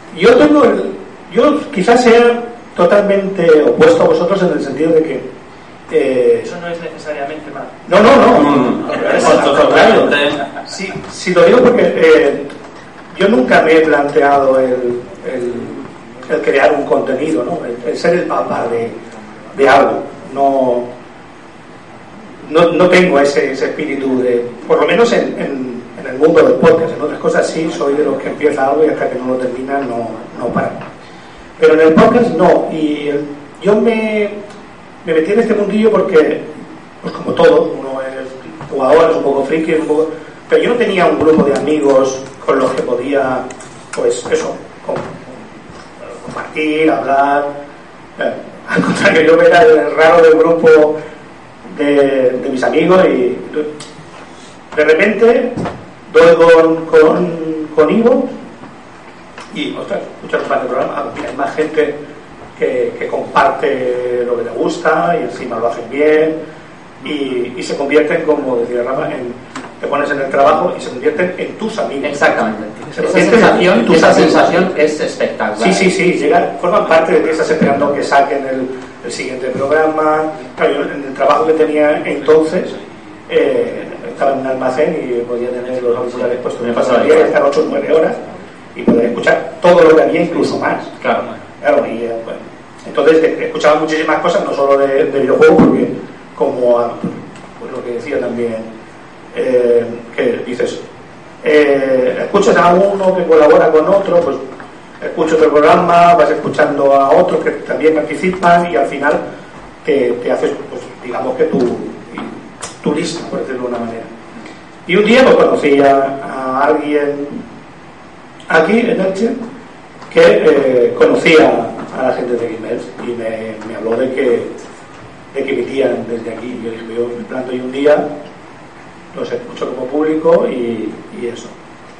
Yo quizás sea totalmente opuesto a vosotros en el sentido de que eso no es necesariamente mal. No. Al contrario. Sí, lo digo porque yo nunca me he planteado el crear un contenido, ¿no? El ser el papá de algo. No tengo ese espíritu de, por lo menos en el mundo del podcast. En otras cosas sí, soy de los que empieza algo y hasta que no lo termina no para. Pero en el podcast no. Y yo me metí en este mundillo porque, pues como todo, uno es jugador, es un poco friki, pero yo no tenía un grupo de amigos con los que podía, pues eso, compartir, hablar. Al contrario, yo era el raro del grupo de mis amigos, y de repente doy con Ivo y, ostras, escuchas un par de programas, hay más gente que comparte lo que te gusta y encima lo hacen bien, y se convierten, como decía Rafa, te pones en el trabajo y se convierten en tus amigos. Exactamente. Esa sensación es espectacular. Sí, forman parte de ti, estás esperando que saquen el siguiente programa. Claro, yo en el trabajo que tenía entonces estaba en un almacén y podía tener los auriculares puestos. Me pasaba el día de estar 8 o 9 horas y poder escuchar todo lo que había, incluso más. Claro, y bueno, entonces escuchaba muchísimas cosas, no solo de videojuegos, porque como pues lo que decía también, que dices, escuchas a uno que colabora con otro, pues escucho otro programa, vas escuchando a otros que también participan, y al final te haces, pues, digamos que tu lista, por decirlo de una manera. Y un día pues conocí a alguien aquí en Elche que conocía a la gente de Game Elch y me habló de que emitían desde aquí. Yo dije, yo me planto y un día los escucho como público y eso.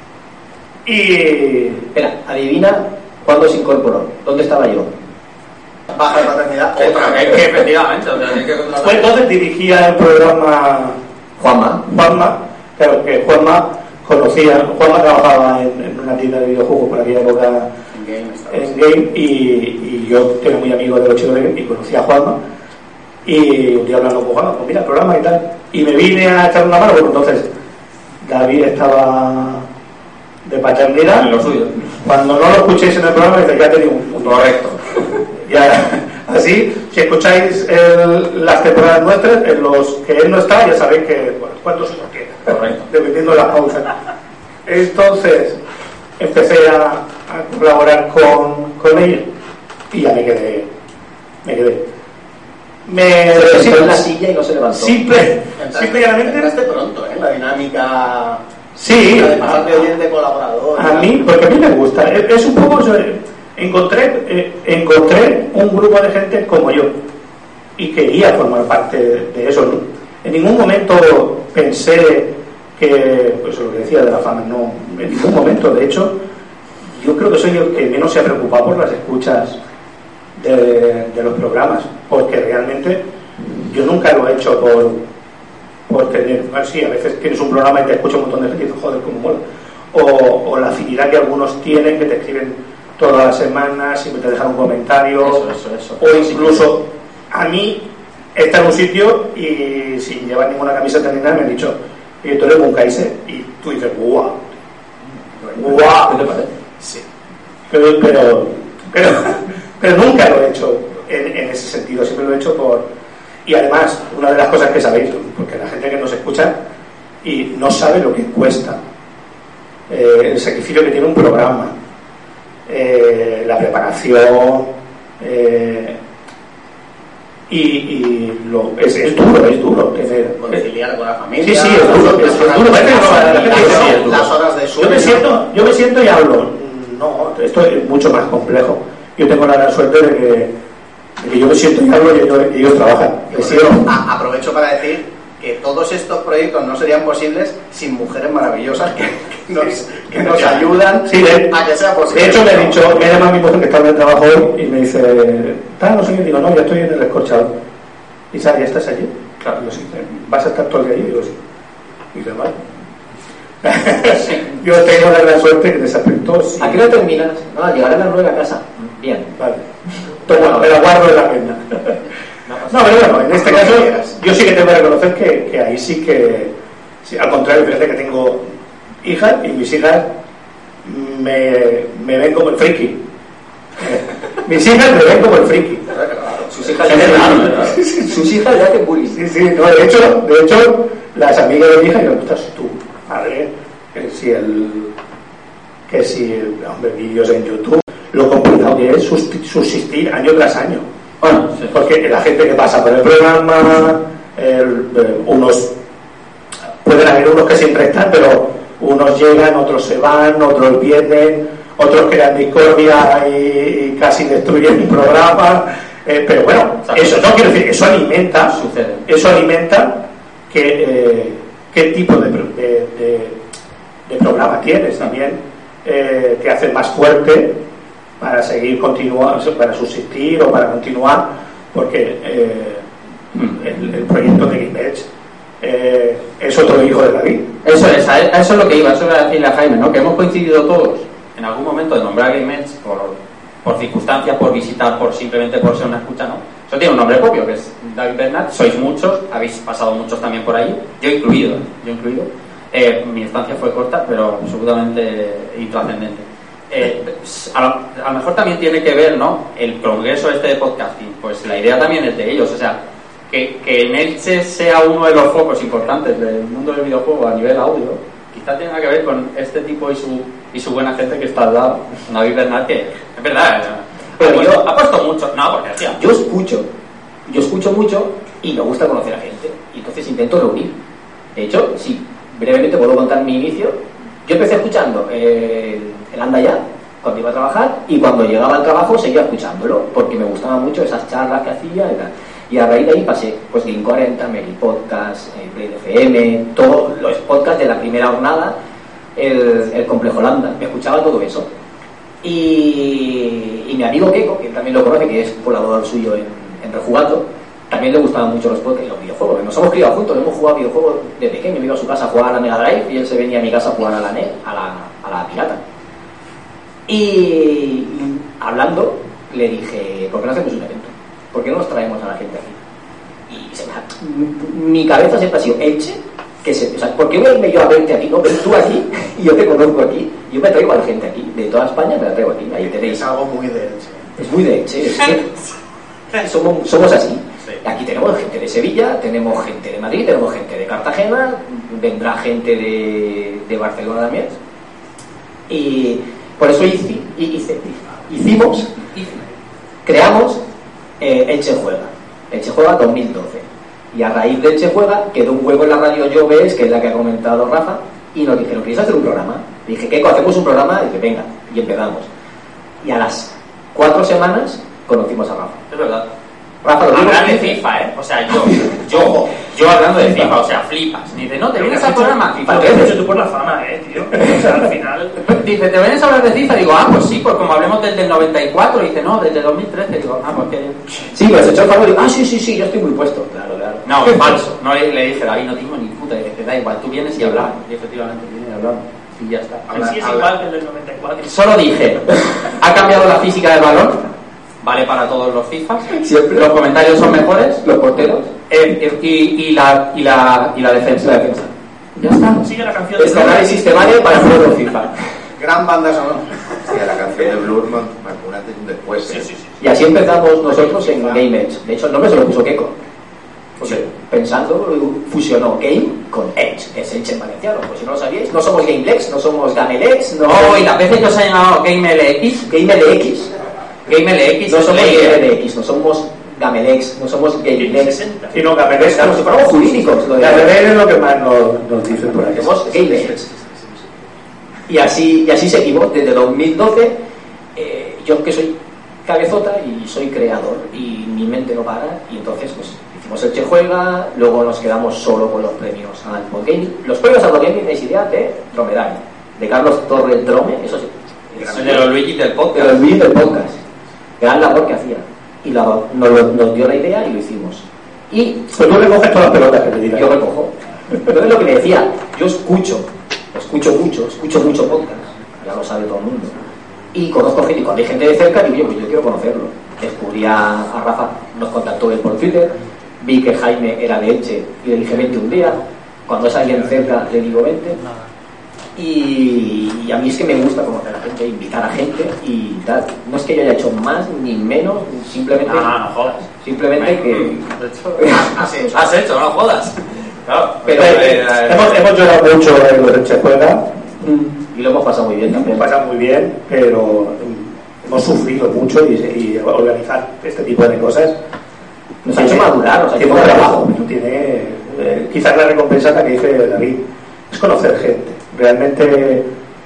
Y... Espera, adivina cuándo se incorporó. ¿Dónde estaba yo? Baja de paternidad. Otra vez, que efectivamente. Pues entonces dirigía el programa Juanma. Claro que Juanma trabajaba en una tienda de videojuegos por aquella época en Game, y yo era muy amigo de los chicos de Game y conocí a Juanma. Y un día hablando con Juanma, pues mira el programa y tal, y me vine a echar una mano. Bueno, entonces David estaba de paternidad. En lo suyo. Cuando no lo escuchéis en el programa, ya tenía un correcto. Ya, así, si escucháis las temporadas nuestras, en los que él no está, ya sabéis que, bueno, cuántos nos queda. Correcto. Dependiendo de las pausas. Entonces, empecé a a colaborar con ella y ya me quedé. Se sentó en la silla y no se levantó. Simple y llanamente. Entraste pronto, la dinámica. Sí. La de pasar de oyente colaborador. A mí, porque a mí me gusta. Es un poco. Encontré un grupo de gente como yo y quería formar parte de eso, ¿no? En ningún momento pensé que, pues lo que decía de la fama, no, en ningún momento. De hecho, yo creo que soy el que menos se ha preocupado por las escuchas de los programas, porque realmente yo nunca lo he hecho por tener, bueno, sí, a veces tienes un programa y te escucha un montón de gente y dices, joder, cómo mola, o la afinidad que algunos tienen, que te escriben todas las semanas, siempre te dejan un comentario, eso. o incluso a mí está en un sitio y sin llevar ninguna camiseta ni nada me han dicho, y tú eres un Kaiser, y tú dices, guau, ¿Qué te parece? sí, pero nunca lo he hecho en ese sentido, siempre lo he hecho y además, una de las cosas que sabéis, porque la gente que nos escucha y no sabe lo que cuesta el sacrificio que tiene un programa, la preparación, es duro tener conciliar con la familia. Sí, es duro. Las horas de sueño. Yo me siento y hablo. No, esto es mucho más complejo. Yo tengo la gran suerte de que yo me siento y hablo y ellos trabajan. Aprovecho para decir que todos estos proyectos no serían posibles sin mujeres maravillosas que nos ayudan a que sea posible. De hecho, me ha llamado mi mujer que está en el trabajo hoy y me dice, no sé qué, digo, no, ya estoy en el escorchado. Y ¿ya estás allí? Claro, yo sí. ¿Vas a estar todo el día allí? Digo, sí. Y dice, vale. Yo tengo la gran suerte que en ese aspecto sí. ¿A qué hora terminas? No, llegaré a las 9 a casa. Bien. Vale. Bueno, me la guardo en la agenda. No, pero bueno, en este caso yo sí que tengo que reconocer que ahí sí que, sí, al contrario, fíjate que tengo hijas y mis hijas me ven como el friki. Mis hijas me ven como el friki. Sus hijas ya hacen bullying. Sí, no, de hecho, las amigas de mi hija, yo, estás tú, madre, que si hombre, vídeos en YouTube, lo complicado que es subsistir año tras año. Bueno, sí, porque la gente que pasa por el programa, unos pueden haber unos que siempre están, pero unos llegan, otros se van, otros pierden, otros crean discordia y casi destruyen el programa. Pero bueno, eso no quiero decir, eso alimenta qué tipo de programa tienes también, te hace más fuerte para seguir continuando, para subsistir o para continuar, porque el proyecto de Game Edge es otro hijo de David. Eso es lo que iba a decirle a Jaime, ¿no? Que hemos coincidido todos en algún momento de nombrar Game Edge por circunstancias, por visitar, simplemente por ser una escucha, ¿no? Eso tiene un nombre propio, que es David Bernat. Sois muchos, habéis pasado muchos también por ahí, yo incluido. Mi estancia fue corta, pero absolutamente intrascendente. A lo mejor también tiene que ver, ¿no?, el progreso de podcasting. Pues la idea también es de ellos, o sea, que en Elche sea uno de los focos importantes del mundo del videojuego a nivel audio, quizá tenga que ver con este tipo y su buena gente que está al lado. David Bernat, que es verdad, pero yo ha puesto mucho, no, porque hacía. Yo escucho mucho y me gusta conocer a gente, y entonces intento reunir. De hecho, sí, brevemente puedo contar mi inicio. Yo empecé escuchando el Anda Ya cuando iba a trabajar, y cuando llegaba al trabajo seguía escuchándolo porque me gustaban mucho esas charlas que hacía y tal. Y a raíz de ahí pasé pues Game 40, Meli Podcast, Play FM, todos los podcasts de la primera jornada, el Complejo Lambda, me escuchaba todo eso. Y mi amigo Keiko, que también lo conoce, que es colaborador suyo en Rejugando, también le gustaban mucho los podcasts y los videojuegos. Nos hemos criado juntos, hemos jugado videojuegos de pequeño. Me iba a su casa a jugar a la Mega Drive y él se venía a mi casa a jugar a la NES, a la pirata. Y hablando, le dije, ¿por qué no hacemos un evento? ¿Por qué no nos traemos a la gente aquí? Y mi cabeza siempre ha sido Elche, o sea, ¿por qué voy a irme yo a verte aquí? No, ven tú aquí y yo te conozco aquí. Yo me traigo a la gente aquí, de toda España me la traigo aquí. Ahí tenéis. Es algo muy de Elche. Es muy de Elche. Somos así. Sí. Aquí tenemos gente de Sevilla, tenemos gente de Madrid, tenemos gente de Cartagena, vendrá gente de Barcelona también. Y Por eso creamos Elche Juega. Elche Juega 2012. Y a raíz de Elche Juega quedó un hueco en la radio Llobes, que es la que ha comentado Rafa, y nos dijeron, ¿queréis hacer un programa? Y dije, ¿qué? ¿Hacemos un programa? Y dije, venga, y empezamos. Y a las 4 semanas conocimos a Rafa. Es verdad. Rafa, lo Hablar de FIFA, O sea, yo hablando de FIFA, o sea, flipas. Dice, no, te vienes al programa. Lo que has hecho tú por la fama, tío. O sea, al final... Dice, ¿te vienes a hablar de FIFA? Digo, pues sí, pues como hablemos desde el 94. Dice, no, desde 2013. Digo, pues que... Sí, pues echó el favor y digo, sí, yo estoy muy puesto. Claro. No, es falso. No le dije, David, no tengo ni puta idea. Dice, da igual, tú vienes y hablamos. Y efectivamente, viene y hablamos. Y ya está. Así es igual que el del 94. Solo dije, ha cambiado la física del balón. Vale para todos los FIFAs. Siempre. Los comentarios son mejores. Los porteros. Y la defensa. Ya está. Sigue la canción. Este análisis te vale para juegos FIFA. Gran banda sonora. Sí, la canción de Blur marcó un antes y un después. Sí. Y así empezamos nosotros en Game Edge. De hecho, el nombre se lo puso Keiko. Porque pensando, fusionó Game con Edge. Es Edge en valenciano. Pues si no lo sabíais, no somos GameLex, no somos GameLex, no. Y las veces que os ha llamado GameLX. GameLX. GameLX. No somos GameLX, no somos GameLex, no somos GameLex. Sino GameLex. Claro, si fuéramos jurídicos. GameLex es lo que más nos dicen por aquí. Somos GameLex. Y así seguimos desde 2012. Yo que soy cabezota y soy creador y mi mente no para, y entonces pues hicimos Elche Juega, luego nos quedamos solo con los premios al Podgaming. Los premios al Podgaming es idea de Dromedario, de Carlos Torres Drome, eso sí. El de los Luigi del podcast. De los Luigi del podcast. Gran labor que hacía. Y nos dio la idea y lo hicimos. Y pues tú recoges todas las pelotas que te digan. yo recojo. Entonces lo que le decía, yo escucho mucho podcast, ya lo sabe todo el mundo. Y conozco gente, y cuando hay gente de cerca, digo, pues yo quiero conocerlo. Descubrí a Rafa, nos contactó él por Twitter, vi que Jaime era de Elche y le dije, vente un día. Cuando es alguien cerca, le digo, vente. Y a mí es que me gusta conocer a gente, invitar a gente y tal. No es que yo haya hecho más ni menos, simplemente... No jodas. Simplemente que... De hecho, has hecho, no jodas. Claro, Pero hemos llorado mucho en los Elche Juega. Y lo hemos pasado muy bien también. Hemos pasado muy bien, pero hemos sufrido mucho y organizar este tipo de cosas Nos ha hecho madurar, nos ha hecho tiene un trabajo. Tiene, quizás la recompensa que dice David es conocer gente. Realmente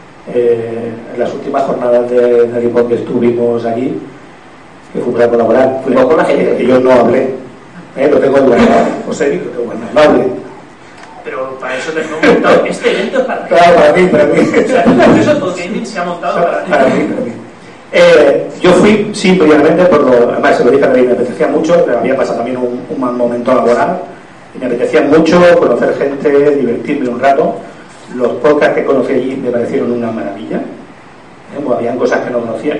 en las últimas jornadas de Haripod que estuvimos aquí, que fue para colaborar, Fuimos con la gente. que yo no hablé, lo tengo guardado, José, lo tengo guardado, no hablé. Pero para eso tengo montado este evento es para ti. Claro, para mí. O sea, eso el Podgaming se ha montado para ti. Para mí. Yo fui simplemente por lo, además se lo dije a David, me apetecía mucho, me había pasado también un mal momento laboral y me apetecía mucho conocer gente, divertirme un rato. Los podcasts que conocí allí me parecieron una maravilla, habían cosas que no conocía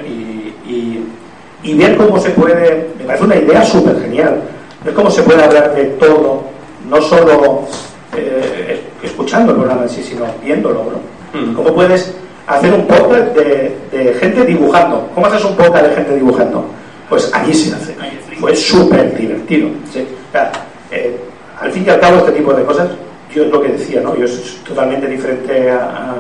y ver cómo se puede, me parece una idea súper genial, ver cómo se puede hablar de todo, no solo escuchando el programa en sí, sino viéndolo, ¿no? ¿Cómo puedes hacer un podcast de gente dibujando? ¿Cómo haces un podcast de gente dibujando? Pues allí se hace. Fue súper divertido. ¿Sí? O sea, al fin y al cabo, este tipo de cosas, yo es lo que decía, ¿no? Yo soy totalmente diferente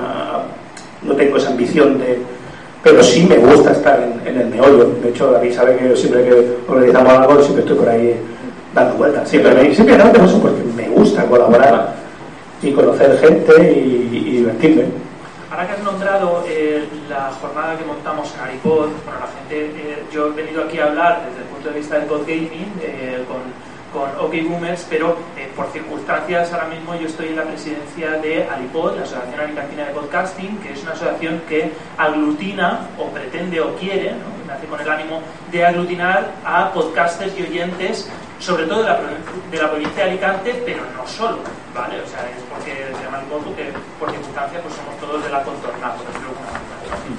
no tengo esa ambición pero sí me gusta estar en el meollo. De hecho, David sabe que yo siempre que organizamos algo, siempre estoy por ahí dando vueltas. Simplemente por eso, porque me gusta colaborar y conocer gente y divertirme. Ahora que has nombrado la jornada que montamos en Haripod, bueno, la gente, yo he venido aquí a hablar desde el punto de vista del podgaming con OK Boomers, pero por circunstancias ahora mismo yo estoy en la presidencia de Haripod, la Asociación Alicantina de Podcasting, que es una asociación que aglutina o pretende o quiere, ¿no? Nace con el ánimo de aglutinar a podcasters y oyentes, sobre todo de la provincia de Alicante, pero no solo, ¿vale? O sea, es porque se llama Haripod, porque por circunstancias pues somos todos de la contorna, por decirlo de alguna manera.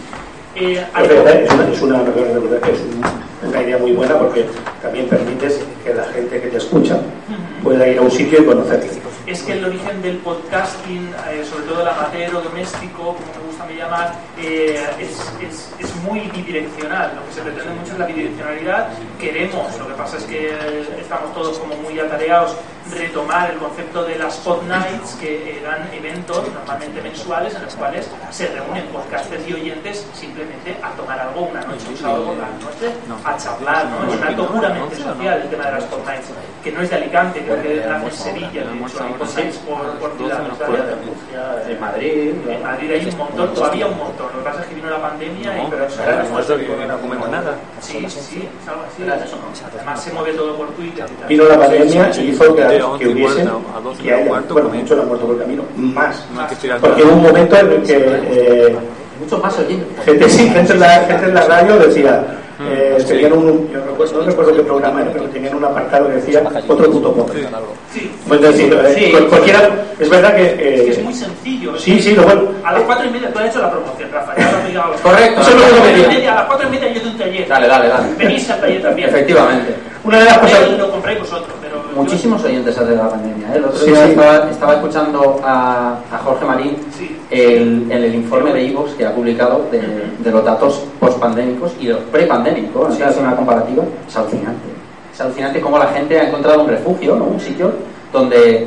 Es una idea muy buena porque también permites que la gente que te escucha pueda ir a un sitio y conocerte. Es que el origen del podcasting, sobre todo el amateur o doméstico, como me gusta llamar, es muy bidireccional. Lo que se pretende mucho es la bidireccionalidad. Queremos, lo que pasa es que estamos todos como muy atareados. Retomar el concepto de las Pod Nights, que eran eventos normalmente mensuales en los cuales se reúnen podcasters y oyentes simplemente a tomar algo una noche, un sábado por la noche, a charlar, ¿no? Es un acto puramente social el tema de las Pod Nights, que no es de Alicante, creo que nace en Sevilla, de hecho hay Pod Nights por ciudad. En Madrid. En Madrid hay un montón, todavía un montón. Lo que pasa es que vino la pandemia y... Pero no comemos nada. Sí, es algo así. Además se mueve todo por Twitter y tal. Vino la pandemia y hizo que hubiesen, que haya, bueno, muchos han muerto por el camino, más. Porque hubo un momento en el que muchos más oyentes. Gente en la radio decía, tenían no recuerdo qué programa era, pero tenían un apartado que decía otro puto podcast. Sí. Pues decir, cualquiera, es verdad que... es muy sencillo. Sí, lo bueno. A las 4:30 tú has hecho la promoción, Rafa. Ya lo has pegado. Correcto. Eso es lo que me diría. A las 4:30 yo doy un taller. Dale. Venís al taller también. Efectivamente. Una de las cosas... Lo compráis vosotros, pero... Muchísimos oyentes hace la pandemia. El otro día estaba escuchando a Jorge Marín en el informe de iVoox que ha publicado de los datos post-pandémicos y los pre-pandémicos. Hace una comparativa. Es alucinante. Es alucinante cómo la gente ha encontrado un refugio, ¿no? Un sitio donde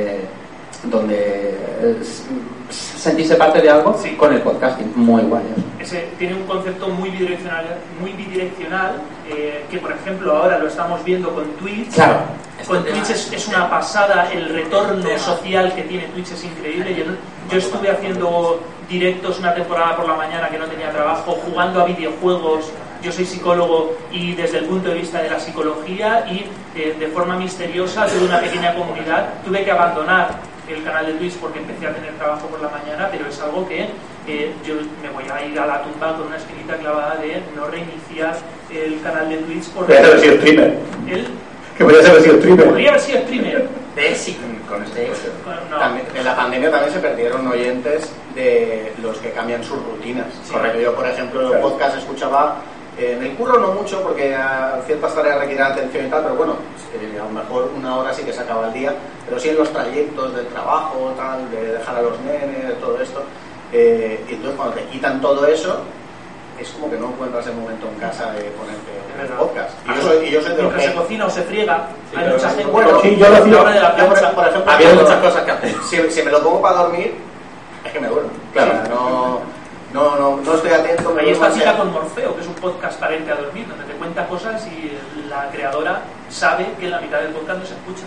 sentirse parte de algo con el podcasting. Muy guay. Tiene un concepto muy bidireccional que, por ejemplo, ahora lo estamos viendo con Twitch. Claro. Con Twitch es una pasada, el retorno social que tiene Twitch es increíble. Yo estuve haciendo directos una temporada por la mañana que no tenía trabajo, jugando a videojuegos. Yo soy psicólogo y desde el punto de vista de la psicología y de forma misteriosa tuve una pequeña comunidad. Tuve que abandonar el canal de Twitch porque empecé a tener trabajo por la mañana, pero es algo que yo me voy a ir a la tumba con una espinita clavada de no reiniciar el canal de Twitch porque... Podría haber sido streamer. Que podría haber sido streamer. Podría haber sido streamer. Con este éxito. No. En la pandemia también se perdieron oyentes de los que cambian sus rutinas. Sí. Correcto. Yo, por ejemplo, el podcast escuchaba en el curro no mucho porque ciertas tareas requieren atención y tal, pero bueno, a lo mejor una hora sí que se acaba el día, pero sí en los trayectos del trabajo, tal, de dejar a los nenes, todo esto. Y entonces cuando te quitan todo eso, es como que no encuentras el momento en casa de ponerte el podcast. Y yo soy de los que... se cocina o se friega, hay mucha gente... Bueno, sí, yo lo hacía. Yo, por ejemplo, había muchas cosas que hacer. Si me lo pongo para dormir, es que me duermo. Claro. O sea, no estoy atento. Ahí está Cita con Morfeo, que es un podcast para irte a dormir, donde te cuenta cosas y la creadora sabe que en la mitad del podcast no se escucha.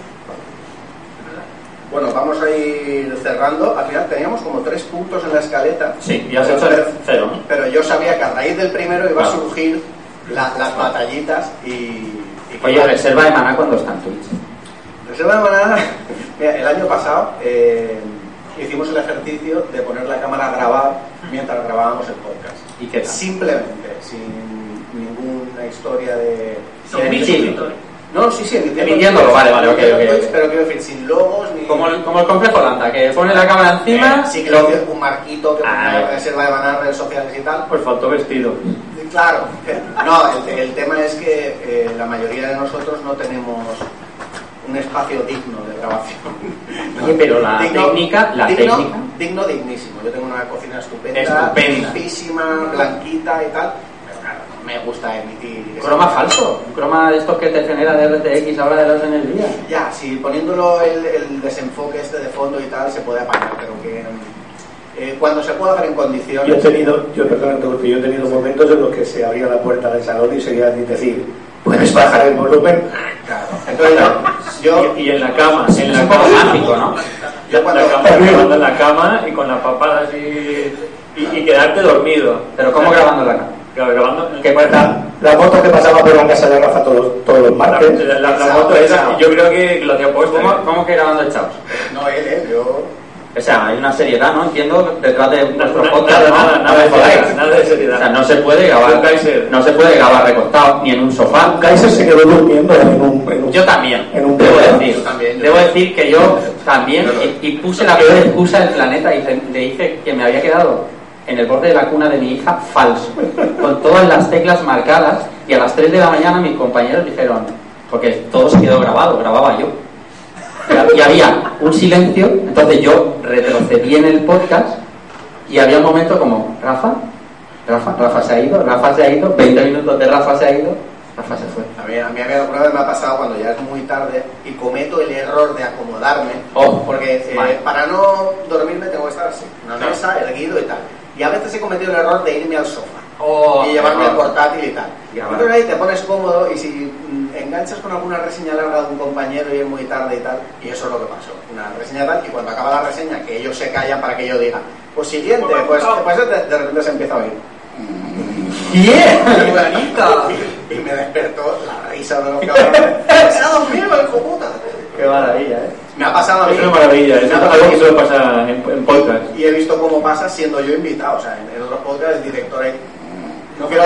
Bueno, vamos a ir cerrando. Al final teníamos como 3 puntos en la escaleta. Sí, y has hecho el 0, ¿no? Pero yo sabía que a raíz del primero iba a surgir las batallitas y Oye, reserva de maná cuando está en Twitch. Reserva de maná. Mira, el año pasado hicimos el ejercicio de poner la cámara a grabar mientras grabábamos el podcast. ¿Y qué tal? Simplemente, sin ninguna historia de... Son 1000 suscriptores. No, sí, Emitiéndolo, vale, ok. Pero quiero decir, sin logos ni... Como el complejo Landa, que pone la cámara encima... sí, que un marquito que pone reserva de maná, redes sociales y tal. Pues faltó vestido. Claro. No, el tema es que la mayoría de nosotros no tenemos un espacio digno de grabación. Oye, pero la técnica... Dignísimo. Yo tengo una cocina estupenda. Limpísima, blanquita y tal. Pero claro, no me gusta emitir... Croma falso. Un croma de estos que te genera de RTX ahora de los en el día. Ya, si poniéndolo el desenfoque este de fondo y tal se puede apañar, pero que... cuando se pueda hacer en condiciones... Yo he tenido momentos en los que se abría la puerta del salón y seguía decir, ¿puedes bajar el volumen? Claro. Entonces Y en la cama, Es un poco mágico, ¿no? Yo cuando... grabando en la cama y con la papada así y quedarte dormido. Pero ¿cómo grabando la cámara? Grabando ¿Qué cuenta? La moto que pasaba por la casa de Rafa todos los martes. la moto esa, yo creo que lo tenía puesto. ¿Cómo que grabando el Chaos? No, yo... O sea, hay una seriedad, ¿no? Entiendo, detrás de nuestro podcast, ¿no? Nada de O seriedad. sea, no se puede grabar recostado ni en un sofá. Kaiser se quedó durmiendo en un Yo también, en un debo programa. decir. Yo también. Debo decir que yo también, y puse la peor excusa del planeta y le dije que me había quedado en el borde de la cuna de mi hija falso, con todas las teclas marcadas, y a las 3 de la mañana mis compañeros dijeron, porque todo se quedó grabado, grababa yo. Y había un silencio, entonces yo retrocedí en el podcast y había un momento como, Rafa se ha ido, 20 minutos de Rafa se ha ido, Rafa se fue. A mí alguna vez me ha pasado cuando ya es muy tarde y cometo el error de acomodarme, porque vale. para no dormirme tengo que estar así, una Claro. mesa, erguido y tal. Y a veces he cometido el error de irme al sofá y llevarme error. el portátil y tal. Ya, Pero ahí te pones cómodo y si enganchas con alguna reseña larga de un compañero y es muy tarde y tal, y eso es lo que pasó, una reseña tal, y cuando acaba la reseña, que ellos se callan para que yo diga, pues siguiente, pues de repente se empieza a oír. ¡Bien! Y me despertó la risa de los cabrones. ¡Se ha dormido, hijo puta! Qué maravilla, ¿eh? Me ha pasado a mí. Es una maravilla, es algo que solo pasa en podcast. Y he visto cómo pasa siendo yo invitado. O sea, en otros podcasts el director ahí. No quiero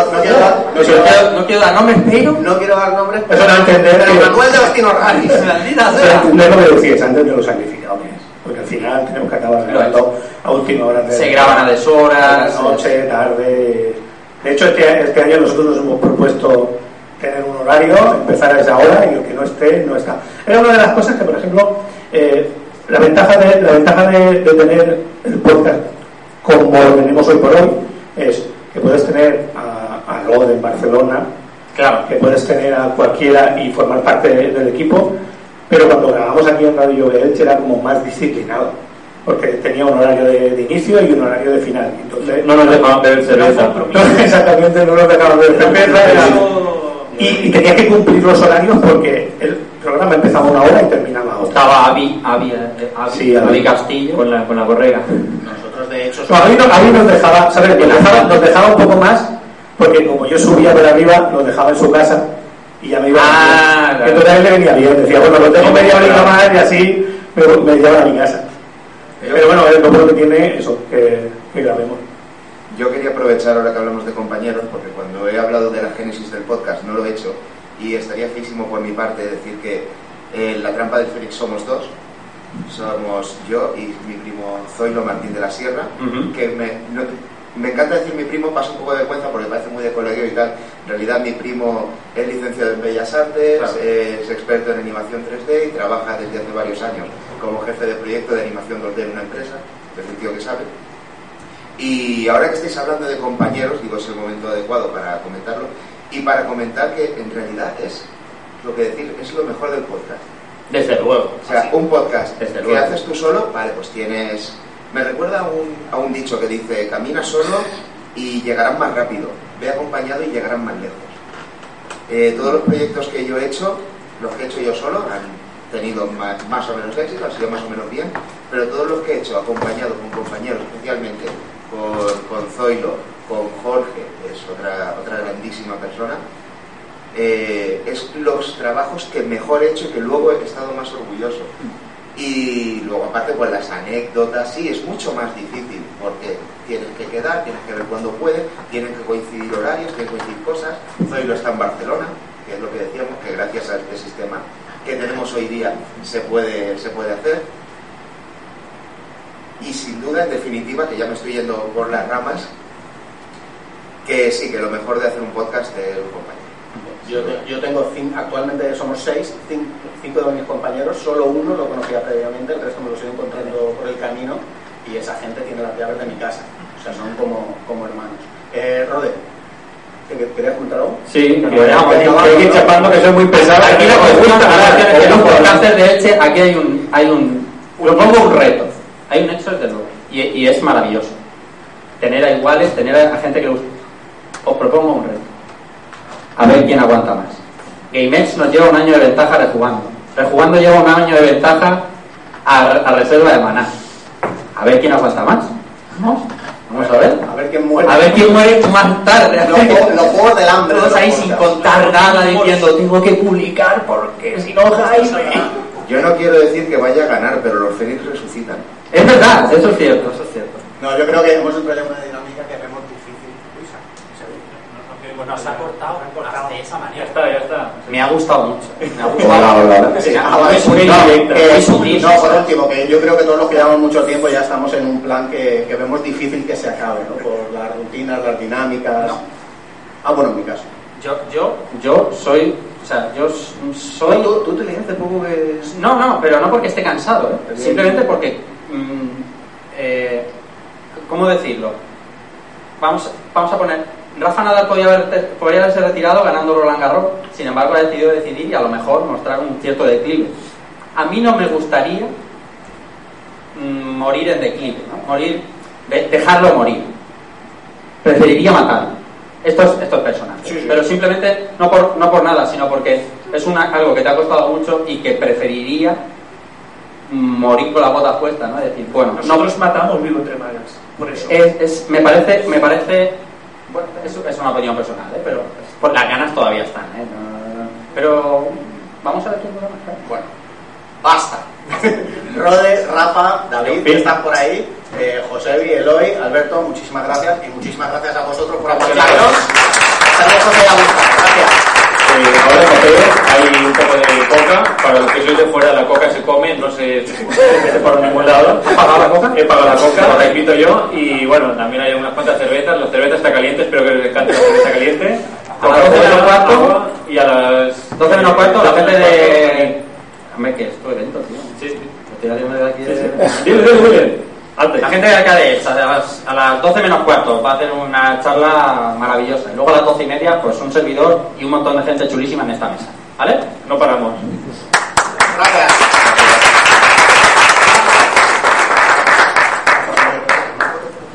dar nombres, pero... No quiero dar nombres, Eso no entender pero que- Manuel de Bastino Ranis. Maldita O sea. sea, no es lo que decías antes de lo sacrificado que es. Porque al final tenemos que acabar grabando a última hora. Se graban a deshoras. Noche, tarde. De hecho, este año nosotros nos hemos propuesto tener un horario, empezar a esa hora y el que no esté, no está. Era una de las cosas que, por ejemplo, la ventaja de tener el podcast como lo tenemos hoy por hoy es que puedes tener a Rod en Barcelona, Claro. que puedes tener a cualquiera y formar parte del equipo, pero cuando grabamos aquí en Radio Elche era como más disciplinado, porque tenía un horario de inicio y un horario de final. Entonces, No nos dejaban beber cerveza. no, exactamente, no nos dejaban de cerveza. Y tenía que cumplir los horarios porque el programa empezaba una hora y terminaba a otra. Estaba Avi Sí, Avi. Castillo. Con la borrega. Nosotros, de hecho, No, a mí nos dejaba, ¿sabes? Nos dejaba un poco más, porque como yo subía por arriba, nos dejaba en su casa y ya me iba. Claro. Entonces a él le venía bien, decía, bueno, lo tengo media horita más y así me llevan a mi casa. Pero bueno, es lo bueno que tiene eso, que grabemos. Yo quería aprovechar ahora que hablamos de compañeros, porque cuando he hablado de la génesis del podcast no lo he hecho, y estaría feísimo por mi parte decir que la trampa del Fénix somos dos. Somos yo y mi primo Zoilo Martín de la Sierra, que me encanta decir mi primo, pasa un poco de vergüenza porque parece muy de colegio y tal. En realidad mi primo es licenciado en Bellas Artes, Claro. es experto en animación 3D y trabaja desde hace varios años como jefe de proyecto de animación 2D en una empresa, es un tío que sabe. Y ahora que estáis hablando de compañeros, digo, es el momento adecuado para comentarlo, y para comentar que en realidad es lo que decir, es lo mejor del podcast. Desde luego. O sea, un podcast Desde que luego. haces tú solo, vale, pues tienes... Me recuerda a un dicho que dice, camina solo y llegarán más rápido, ve acompañado y llegarán más lejos. Todos los proyectos que yo he hecho, los que he hecho yo solo, han tenido más o menos éxito, han sido más o menos bien, pero todos los que he hecho acompañado con compañeros, especialmente con Zoilo, con Jorge, que es otra grandísima persona, es los trabajos que mejor he hecho y que luego he estado más orgulloso. Y luego aparte pues las anécdotas, sí, es mucho más difícil porque tienes que quedar, tienes que ver cuándo puede, tienen que coincidir horarios, tienen que coincidir cosas. Zoilo está en Barcelona, que es lo que decíamos, que gracias a este sistema que tenemos hoy día se puede hacer. Y sin duda, en definitiva, que ya me estoy yendo por las ramas, que sí, que lo mejor de hacer un podcast es un compañero. yo tengo actualmente somos 6, 5 de mis compañeros, solo uno lo conocía previamente, el resto me lo estoy encontrando por el camino y esa gente tiene las llaves de mi casa, o sea, son como hermanos. Rode, ¿querías comentar algo? Sí, que vayamos, hay que ir chapando, que soy muy pesado. Aquí lo que gusta es que los podcasters de Elche, aquí hay un propongo un reto. Hay un hecho desde luego. Y es maravilloso. Tener a iguales, tener a gente que os propongo un reto. A ver quién aguanta más. GameX nos lleva un año de ventaja rejugando. Rejugando lleva un año de ventaja a reserva de maná. A ver quién aguanta más. Vamos a ver. A ver quién muere. A ver quién muere más tarde. Los juegos del hambre. Todos ahí sin contar nada diciendo tengo que publicar porque si no Jaime. Yo no quiero decir que vaya a ganar, pero los Fénix resucitan. Es verdad, eso es cierto, eso es cierto. No, yo creo que hemos entrado en una dinámica que vemos difícil. Nos ha cortado de esa manera. Ya está. Me ha gustado mucho. Me ha Hola. Sí, Es muy sutil. no, por último, que yo creo que todos los que llevamos mucho tiempo ya estamos en un plan que vemos difícil que se acabe, ¿no? Por las rutinas, las dinámicas. Bueno, en mi caso. Yo soy, o sea, yo soy. ¿Tú te leíste poco que.? No, pero no porque esté cansado, ¿eh? Bien. Simplemente porque, ¿cómo decirlo? Vamos a poner Rafa Nadal podría haberse retirado ganando Roland Garros, sin embargo ha decidido decidir y a lo mejor mostrar un cierto declive. A mí no me gustaría morir en declive, ¿no? Dejarlo morir. Preferiría matarlo. Estos personajes. Sí. Pero simplemente, no por nada, sino porque es algo que te ha costado mucho y que preferiría morir con la bota puesta, ¿no? Es decir, bueno, Nosotros matamos vivo entre magas, por eso. me parece bueno, es una opinión personal, ¿eh? Pero pues las ganas todavía están, ¿eh? Pero vamos a ver quién puede más. Bueno, basta. Rode, Rafa, David, que están por ahí, Josebi, Eloy, Alberto, muchísimas gracias y muchísimas gracias a vosotros por apoyarnos. Hasta luego, José, gracias. Ahora en papel hay un poco de coca. Para los que sois de fuera, la coca se come, no se mete por ningún lado. ¿Has pagado la coca? He pagado la coca, lo repito yo. Y bueno, también hay unas cuantas cervezas. La cerveza está caliente, espero que les encante la cerveza caliente. A las 12 menos cuarto. Y a las 12 menos cuarto, la gente de... Hombre, que es tu evento, tío. Sí. Estoy haciendo de aquí de... Dile. Antes. La gente de Arcades, a las 12 menos cuarto, va a hacer una charla maravillosa. Y luego a las 12 y media, pues un servidor y un montón de gente chulísima en esta mesa. ¿Vale? No paramos. Gracias.